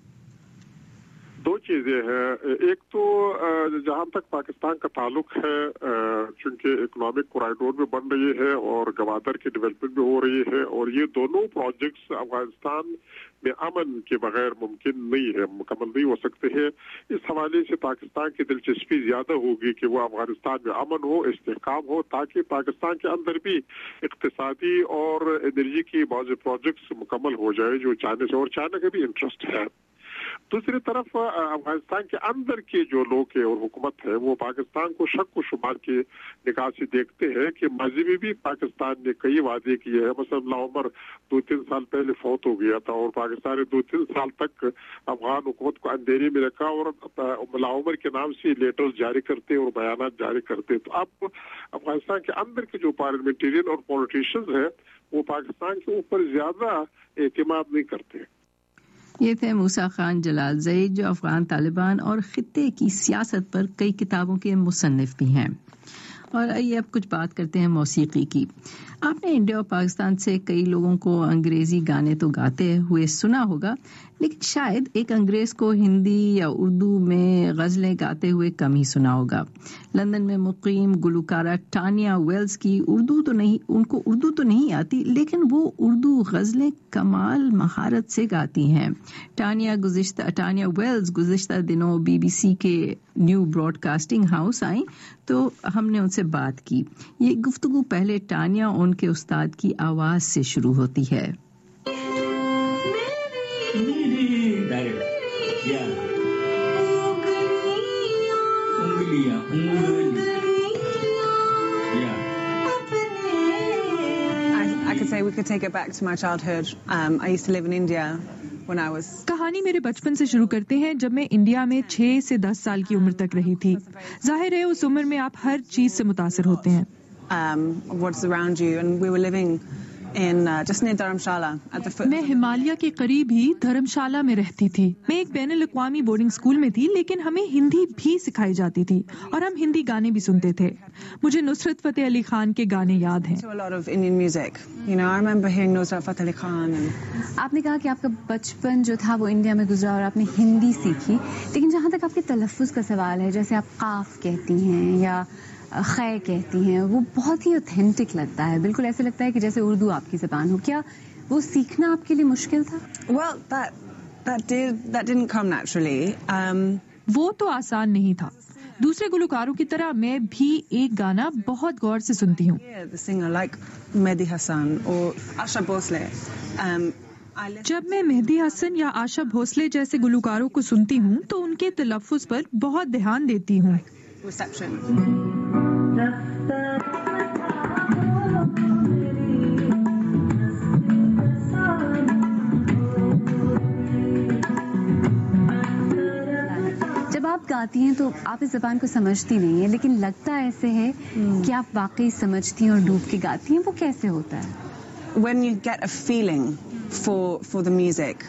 2 چیزیں ہیں۔ ایک تو جہاں تک پاکستان کا تعلق ہے، چونکہ اکنامک کوریڈور میں بن رہی ہے اور گوادر کی ڈیولپمنٹ بھی ہو رہی ہے، اور یہ دونوں پروجیکٹس افغانستان میں امن کے بغیر ممکن نہیں ہے، مکمل نہیں ہو سکتے ہیں۔ اس حوالے سے پاکستان کی دلچسپی زیادہ ہوگی کہ وہ افغانستان میں امن ہو، استحکام ہو، تاکہ پاکستان کے اندر بھی اقتصادی اور انرجی کی بعض پروجیکٹس مکمل ہو جائے جو چائنا سے، اور چائنا کا بھی انٹرسٹ ہے۔ दूसरी तरफ अफगानिस्तान के अंदर के जो लोग हैं और हुकूमत है वो पाकिस्तान को शक व शुमार के निगाह से देखते हैं कि माजी में भी पाकिस्तान ने कई वादे किए हैं। मसलन मुल्ला उमर 2-3 साल पहले फौत हो गया था और पाकिस्तान ने 2-3 साल तक अफगान हुकूमत को अंधेरे में रखा और मुल्ला उमर के नाम से लेटर जारी करते और बयानात जारी करते। तो अब अफगानिस्तान के अंदर के जो पार्लियामेंटेरियन और पॉलिटिशियंस हैं वो पाकिस्तान के ऊपर ज्यादा एतमाद नहीं करते। ये थे मूसा खान जलाल ज़ैद, जो अफगान तालिबान और खित्ते की सियासत पर कई किताबों के मुसन्निफ भी हैं। और आइए अब कुछ बात करते हैं मौसीकी की। आपने इंडिया और पाकिस्तान से कई लोगों को अंग्रेजी गाने तो गाते हुए सुना होगा, लेकिन शायद एक अंग्रेज को हिंदी या उर्दू में गज़लें गाते हुए कम ही सुना होगा। लंदन में मुकीम गुलकारा टानिया वेल्स की उनको उर्दू तो नहीं आती, लेकिन वो उर्दू गज़लें कमाल महारत से गाती हैं। टानिया वेल्स गुज़िश्ता दिनों BBC के न्यू ब्रॉडकास्टिंग हाउस आई तो हमने उनसे बात की। ये गुफ्तगू पहले टानिया उनके उस्ताद की आवाज से शुरू होती है। I could say we could take it back to my childhood. I used to live in India when I was. कहानी मेरे बचपन से शुरू करते हैं, जब मैं इंडिया में 6 से 10 साल की उम्र तक रही थी। जाहिर है उस उम्र में आप हर चीज से मुतासिर होते हैं। What's around you, and we were living in just near Dharamshala at the foot. मैं हिमालय के करीब ही धर्मशाला में रहती थी। मैं एक बैनुल-अक़वामी बोर्डिंग स्कूल में थी, लेकिन हमें हिंदी भी सिखाई जाती थी और हम हिंदी गाने भी सुनते थे। मुझे नुसरत फतेह अली खान के गाने याद हैं। A lot of Indian music. You know, I remember hearing Nusrat Fateh Ali Khan. आपने कहा कि आपका बचपन जो था वो इंडिया में गुजरा और आपने हिंदी सीखी, लेकिन जहाँ तक आपके तलफ़्फ़ुज़ का सवाल है, जैसे आप काफ कहती हैं या खै कहती हैं, वो बहुत ही ऑथेंटिक लगता है। बिल्कुल ऐसे लगता है कि जैसे उर्दू आपकी ज़बान हो। क्या वो सीखना आपके लिए मुश्किल था? Well, that didn't come naturally. वो तो आसान नहीं था। दूसरे गुलकारों की तरह मैं भी एक गाना बहुत गौर से सुनती हूँ। The singer like Mehdi Hasan or Asha Bhosle. जब मैं मेहदी हसन या आशा भोसले जैसे गुलकारों को सुनती हूँ तो उनके तलफ़्फ़ुज़ पर बहुत ध्यान देती हूँ। जब आप गाती हैं तो आप इस ज़बान को समझती नहीं है, लेकिन लगता ऐसे है कि आप वाकई समझती हैं और डूब के गाती हैं। वो कैसे होता है? When you get a feeling for the music,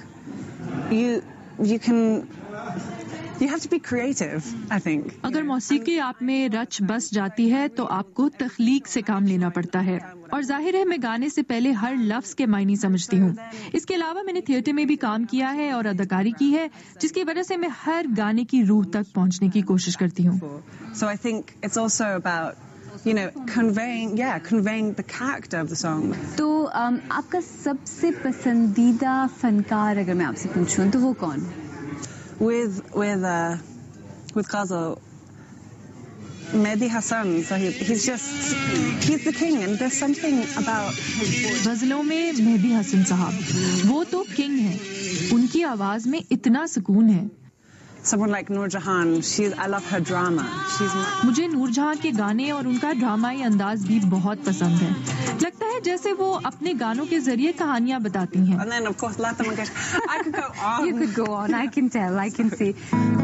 you have to be creative, I think. अगर मौसीकी आप में रच बस जाती है तो आपको तख्लीक से काम लेना पड़ता है, और जाहिर है मैं गाने से पहले हर लफ्ज के मायने समझती हूँ। इसके अलावा मैंने थिएटर में भी काम किया है और अदाकारी की है, जिसकी वजह से मैं हर गाने की रूह तक पहुँचने की कोशिश करती हूँ। So I think it's also about, you know, conveying the character of the song. तो आपका सबसे पसंदीदा फनकार अगर मैं आपसे पूछूं तो वो कौन? With Ghazal, Mehdi Hasan. So he's the king, and there's something about his voice. गजलों में मेहदी हसन साहब वो तो किंग हैं, उनकी आवाज में इतना सुकून है। Someone like Noor Jahan, I love her drama. मुझे नूर जहां के गाने और उनका ड्रामाई अंदाज भी बहुत पसंद है। लगता है जैसे वो अपने गानों के जरिए कहानियां बताती हैं। And then of course Lata Mangeshkar. I could go on. You could go on. I can tell. I can see.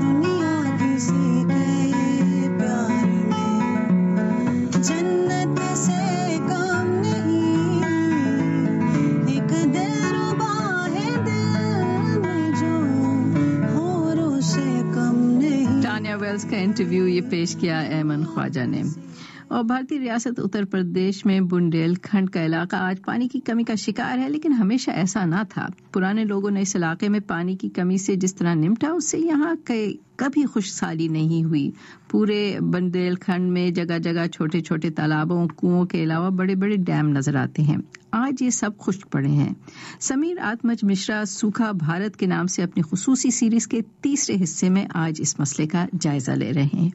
Tania Wells का इंटरव्यू ये पेश किया ऐमन ख्वाजा ने। और भारतीय रियासत उत्तर प्रदेश में बुंदेलखंड का इलाका आज पानी की कमी का शिकार है, लेकिन हमेशा ऐसा ना था। पुराने लोगों ने इस इलाके में पानी की कमी से जिस तरह निपटा, उससे यहाँ कभी खुशहाली नहीं हुई। पूरे बुंदेलखंड में जगह जगह छोटे छोटे तालाबों, कुओं के अलावा बड़े बड़े डैम नजर आते हैं। आज ये सब खुश्क पड़े हैं। समीर आत्मज मिश्रा सूखा भारत के नाम से अपनी खुसूसी सीरीज के तीसरे हिस्से में आज इस मसले का जायजा ले रहे हैं।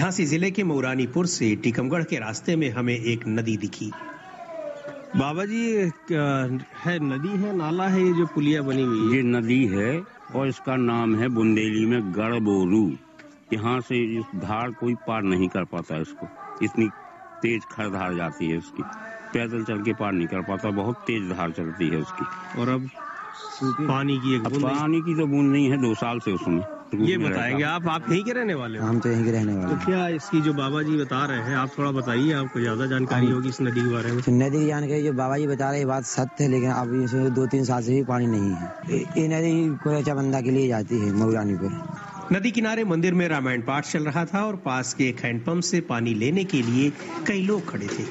جھانسی ضلع کے مورانی پور سے ٹیکمگڑھ کے راستے میں ہمیں ایک ندی دکھی. بابا جی ہے ندی ہے نالا ہے یہ جو پلیا بنی ہوئی ہے؟ یہ ندی ہے اور اس کا نام ہے بندیلی میں گڑھ بورو. یہاں سے اس دھار کوئی پار نہیں کر پاتا اس کو, اتنی تیز کھڑ دھار جاتی ہے اس کی, پیدل چل کے پار نہیں کر پاتا, بہت تیز دھار چلتی ہے اس کی. اور اب پانی کی پانی کی تو بوند نہیں ہے 2 سال سے اس میں. یہ بتائیں گے آپ یہیں کے رہنے والے ہیں؟ ہم تو یہیں کے رہنے والے ہیں. تو کیا اس کی جو بابا جی بتا رہے ہیں آپ تھوڑا بتائیے, آپ کو زیادہ جانکاری ہوگی اس ندی کے بارے میں. ندی کی جانکاری جو بابا جی بتا رہے ہیں بات سچ ہے, لیکن اب اس میں 2-3 سال سے بھی پانی نہیں ہے. یہ ندی کوریچا بندہ کے لیے جاتی ہے مورانی پور. ندی کنارے مندر میں رامائن پاٹ چل رہا تھا اور پاس کے ایک ہینڈ پمپ سے پانی لینے کے لیے کئی لوگ کھڑے تھے.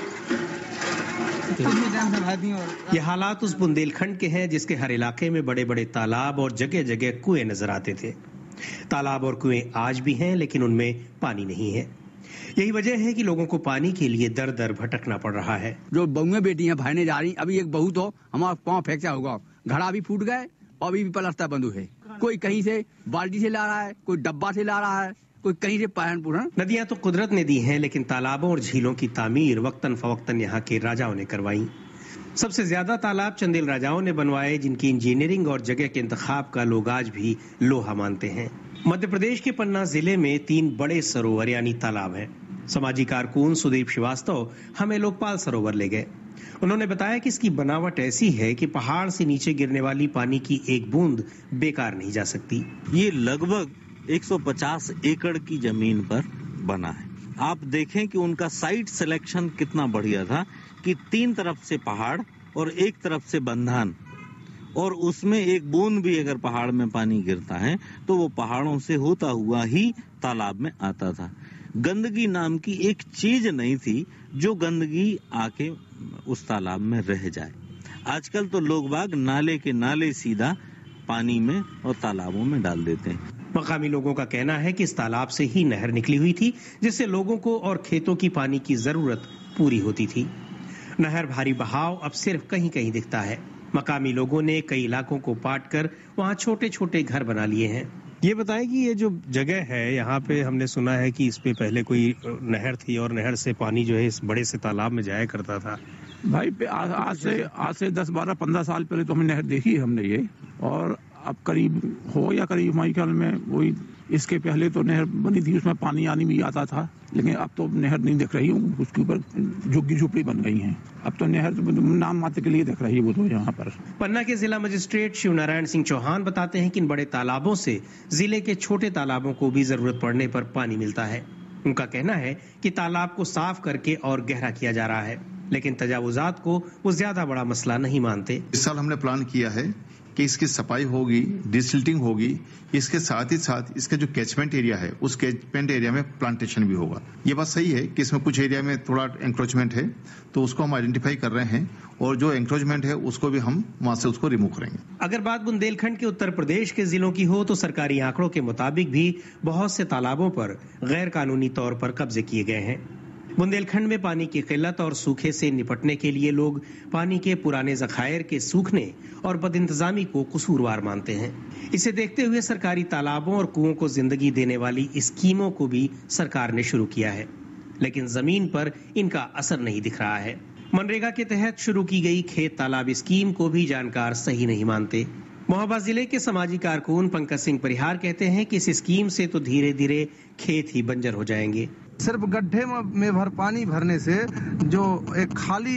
یہ حالات اس بندیل کھنڈ کے ہیں جس کے ہر علاقے میں بڑے بڑے تالاب اور جگہ جگہ کنویں نظر آتے تھے. تالاب اور کنویں آج بھی ہیں لیکن ان میں پانی نہیں ہے. یہی وجہ ہے کہ لوگوں کو پانی کے لیے در در بھٹکنا پڑ رہا ہے. جو بہویں بیٹی ہیں بھائی جا رہی, ابھی ایک بہو تو ہمارا پاؤں فریکچر ہوگا, گھڑا بھی پھوٹ گئے اور ابھی بھی پلستر بند ہے. کوئی کہیں سے بالٹی سے لا رہا ہے, کوئی ڈبہ سے لا رہا ہے, کوئی کہیں سے پہن پورن. ندیاں تو قدرت نے دی ہیں لیکن تالابوں اور جھیلوں کی تعمیر وقتاً فوقتاً یہاں کے راجاؤں نے کروائی. سب سے زیادہ تالاب چندیل راجاؤں نے بنوائے جن کی انجینئرنگ اور جگہ کے انتخاب کا لوگ آج بھی لوہا مانتے ہیں. مدھیہ پردیش کے پننا ضلع میں 3 بڑے سروور یعنی تالاب ہیں. سماجی کارکن سدیپ شریواستو ہمیں لوکپال سروور لے گئے. انہوں نے بتایا کہ اس کی بناوٹ ایسی ہے کہ پہاڑ سے نیچے گرنے والی پانی کی ایک بوند بیکار نہیں جا سکتی. یہ لگ بھگ 150 ایکڑ کی زمین پر بنا ہے. آپ دیکھیں کہ ان کا سائٹ سلیکشن کتنا بڑھیا تھا کہ 3 طرف سے پہاڑ اور ایک طرف سے بندھان, اور اس میں ایک بوند بھی اگر پہاڑ میں پانی گرتا ہے تو وہ پہاڑوں سے ہوتا ہوا ہی تالاب میں آتا تھا. گندگی نام کی ایک چیز نہیں تھی جو گندگی آ کے اس تالاب میں رہ جائے. آج کل تو لوگ باغ نالے کے نالے سیدھا پانی میں اور تالابوں میں ڈال دیتے ہیں. مقامی لوگوں کا کہنا ہے کہ اس تالاب سے ہی نہر نکلی ہوئی تھی جس سے لوگوں کو اور کھیتوں کی پانی کی ضرورت پوری ہوتی تھی. نہر بھاری بہاؤ اب صرف کہیں کہیں دکھتا ہے. مقامی لوگوں نے کئی علاقوں کو پاٹ کر وہاں چھوٹے چھوٹے گھر بنا لیے ہیں. یہ بتائیں کہ یہ جو جگہ ہے یہاں پہ ہم نے سنا ہے کہ اس پہ پہلے کوئی نہر تھی اور نہر سے پانی جو ہے اس بڑے سے تالاب میں جایا کرتا تھا. بھائی آج سے 10, 12, 15 سال پہلے تو ہم نے نہر دیکھی ہے ہم نے یہ, اور اب قریب ہمارے خیال میں وہی اس کے پہلے تو نہر بنی تھی, اس میں پانی آنے بھی آتا تھا, لیکن اب تو نہر نہیں دکھ رہی, اس کے اوپر جھگی جھوپڑی بن گئی ہیں. اب تو نہر نام ماتر کے لیے دکھ رہی ہے وہ تو یہاں پر. پننا کے ضلع مجسٹریٹ شیو نارائن سنگھ چوہان بتاتے ہیں کہ ان بڑے تالابوں سے ضلع کے چھوٹے تالابوں کو بھی ضرورت پڑنے پر پانی ملتا ہے. ان کا کہنا ہے کہ تالاب کو صاف کر کے اور گہرا کیا جا رہا ہے, لیکن تجاوزات کو وہ زیادہ بڑا مسئلہ نہیں مانتے. اس سال ہم نے پلان کیا ہے کہ اس کی صفائی ہوگی, ڈیسلٹنگ ہوگی, اس کے ساتھ ہی ساتھ اس کا جو کیچمنٹ ایریا ہے اس کیچمنٹ ایریا میں پلانٹیشن بھی ہوگا. یہ بات صحیح ہے کہ اس میں کچھ ایریا میں تھوڑا انکروچمنٹ ہے تو اس کو ہم آئیڈینٹیفائی کر رہے ہیں, اور جو انکروچمنٹ ہے اس کو بھی ہم وہاں سے اس کو ریموو کریں گے. اگر بات بندیل کھنڈ کے اتر پردیش کے ضلعوں کی ہو تو سرکاری آنکڑوں کے مطابق بھی بہت سے تالابوں پر غیر قانونی طور پر قبضے کیے گئے ہیں. بندیل کھنڈ میں پانی کی قلت اور سوکھے سے نپٹنے کے لیے لوگ پانی کے پرانے ذخائر کے سوکھنے اور بد انتظامی کو قصوروار مانتے ہیں. اسے دیکھتے ہوئے سرکاری تالابوں اور کنووں کو زندگی دینے والی اسکیموں کو بھی سرکار نے شروع کیا ہے, لیکن زمین پر ان کا اثر نہیں دکھ رہا ہے. منریگا کے تحت شروع کی گئی کھیت تالاب اسکیم کو بھی جانکار صحیح نہیں مانتے. محبہ ضلع کے سماجی کارکن پنکج سنگھ پریہار کہتے ہیں کہ اس اسکیم سے تو دھیرے دھیرے کھیت ہی بنجر ہو جائیں گے. صرف گڈھے میں پانی بھرنے سے جو ایک خالی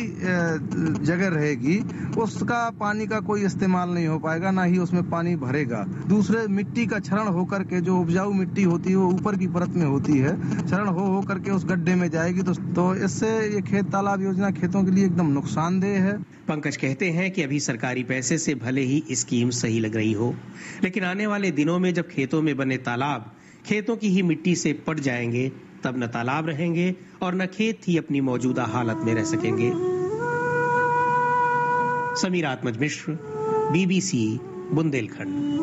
جگہ رہے گی اس کا پانی کا کوئی استعمال نہیں ہو پائے گا, نہ ہی اس میں پانی بھرے گا. دوسرے مٹی کا چھرن ہو کر کے جو اپجاؤ مٹی ہوتی ہے وہ اوپر کی پرت میں ہوتی ہے, چھرن ہو کر کے اس گڈھے میں جائے گی تو اس سے یہ کھیت تالاب یوجنا کھیتوں کے لیے ایک دم نقصان دہ ہے. پنکج کہتے ہیں کہ ابھی سرکاری پیسے سے بھلے ہی اسکیم صحیح لگ رہی ہو, لیکن آنے والے دنوں میں جب کھیتوں میں بنے تالاب کھیتوں کی ہی مٹی سے پٹ جائیں گے تب نہ تالاب رہیں گے اور نہ کھیت ہی اپنی موجودہ حالت میں رہ سکیں گے. سمیرات مجمشر, BBC, بندیل کھنڈ.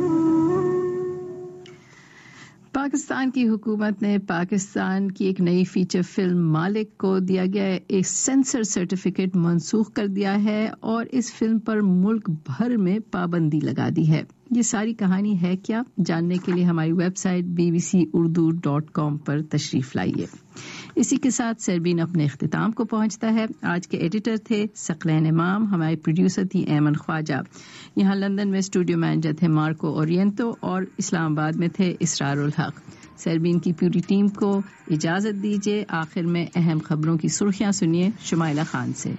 پاکستان کی حکومت نے پاکستان کی ایک نئی فیچر فلم مالک کو دیا گیا ایک سینسر سرٹیفکیٹ منسوخ کر دیا ہے اور اس فلم پر ملک بھر میں پابندی لگا دی ہے. یہ ساری کہانی ہے کیا، جاننے کے لیے ہماری ویب سائٹ bbcurdu.com پر تشریف لائیے۔ اسی کے ساتھ سربین اپنے اختتام کو پہنچتا ہے۔ آج کے ایڈیٹر تھے ثقلین امام، ہمارے پروڈیوسر تھی ایمن خواجہ، یہاں لندن میں اسٹوڈیو مینیجر تھے مارکو اورینتو اور اسلام آباد میں تھے اسرار الحق۔ سربین کی پوری ٹیم کو اجازت دیجیے۔ آخر میں اہم خبروں کی سرخیاں سنیے شمائلہ خان سے۔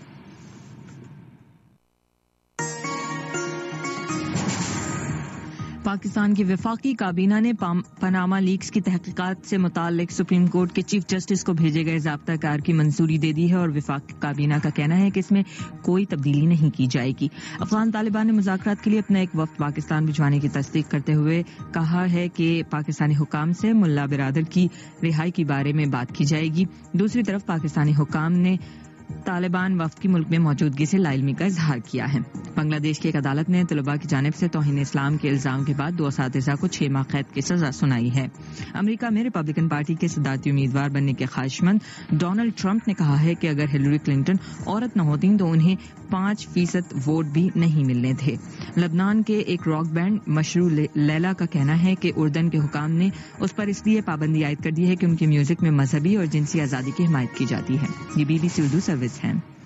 پاکستان کی وفاقی کابینہ نے پاناما لیکس کی تحقیقات سے متعلق سپریم کورٹ کے چیف جسٹس کو بھیجے گئے ضابطہ کار کی منظوری دے دی ہے اور وفاقی کابینہ کا کہنا ہے کہ اس میں کوئی تبدیلی نہیں کی جائے گی۔ افغان طالبان نے مذاکرات کے لیے اپنا ایک وفد پاکستان بھجوانے کی تصدیق کرتے ہوئے کہا ہے کہ پاکستانی حکام سے ملا برادر کی رہائی کے بارے میں بات کی جائے گی۔ دوسری طرف پاکستانی حکام نے طالبان وفد کی ملک میں موجودگی سے لا علمی کا اظہار کیا ہے۔ بنگلہ دیش کی ایک عدالت نے طلباء کی جانب سے توہین اسلام کے الزام کے بعد 2 اساتذہ کو 6 ماہ قید کی سزا سنائی ہے۔ امریکہ میں ریپبلکن پارٹی کے صدارتی امیدوار بننے کے خواہشمند ڈونلڈ ٹرمپ نے کہا ہے کہ اگر ہلیری کلنٹن عورت نہ ہوتیں تو انہیں 5% ووٹ بھی نہیں ملنے تھے۔ لبنان کے ایک راک بینڈ مشروع لیلا کا کہنا ہے کہ اردن کے حکام نے اس پر اس لیے پابندی عائد کر دی ہے کہ ان کی میوزک میں مذہبی اور جنسی آزادی کی حمایت کی جاتی ہے۔ یہ BBC اردو سروس ہے۔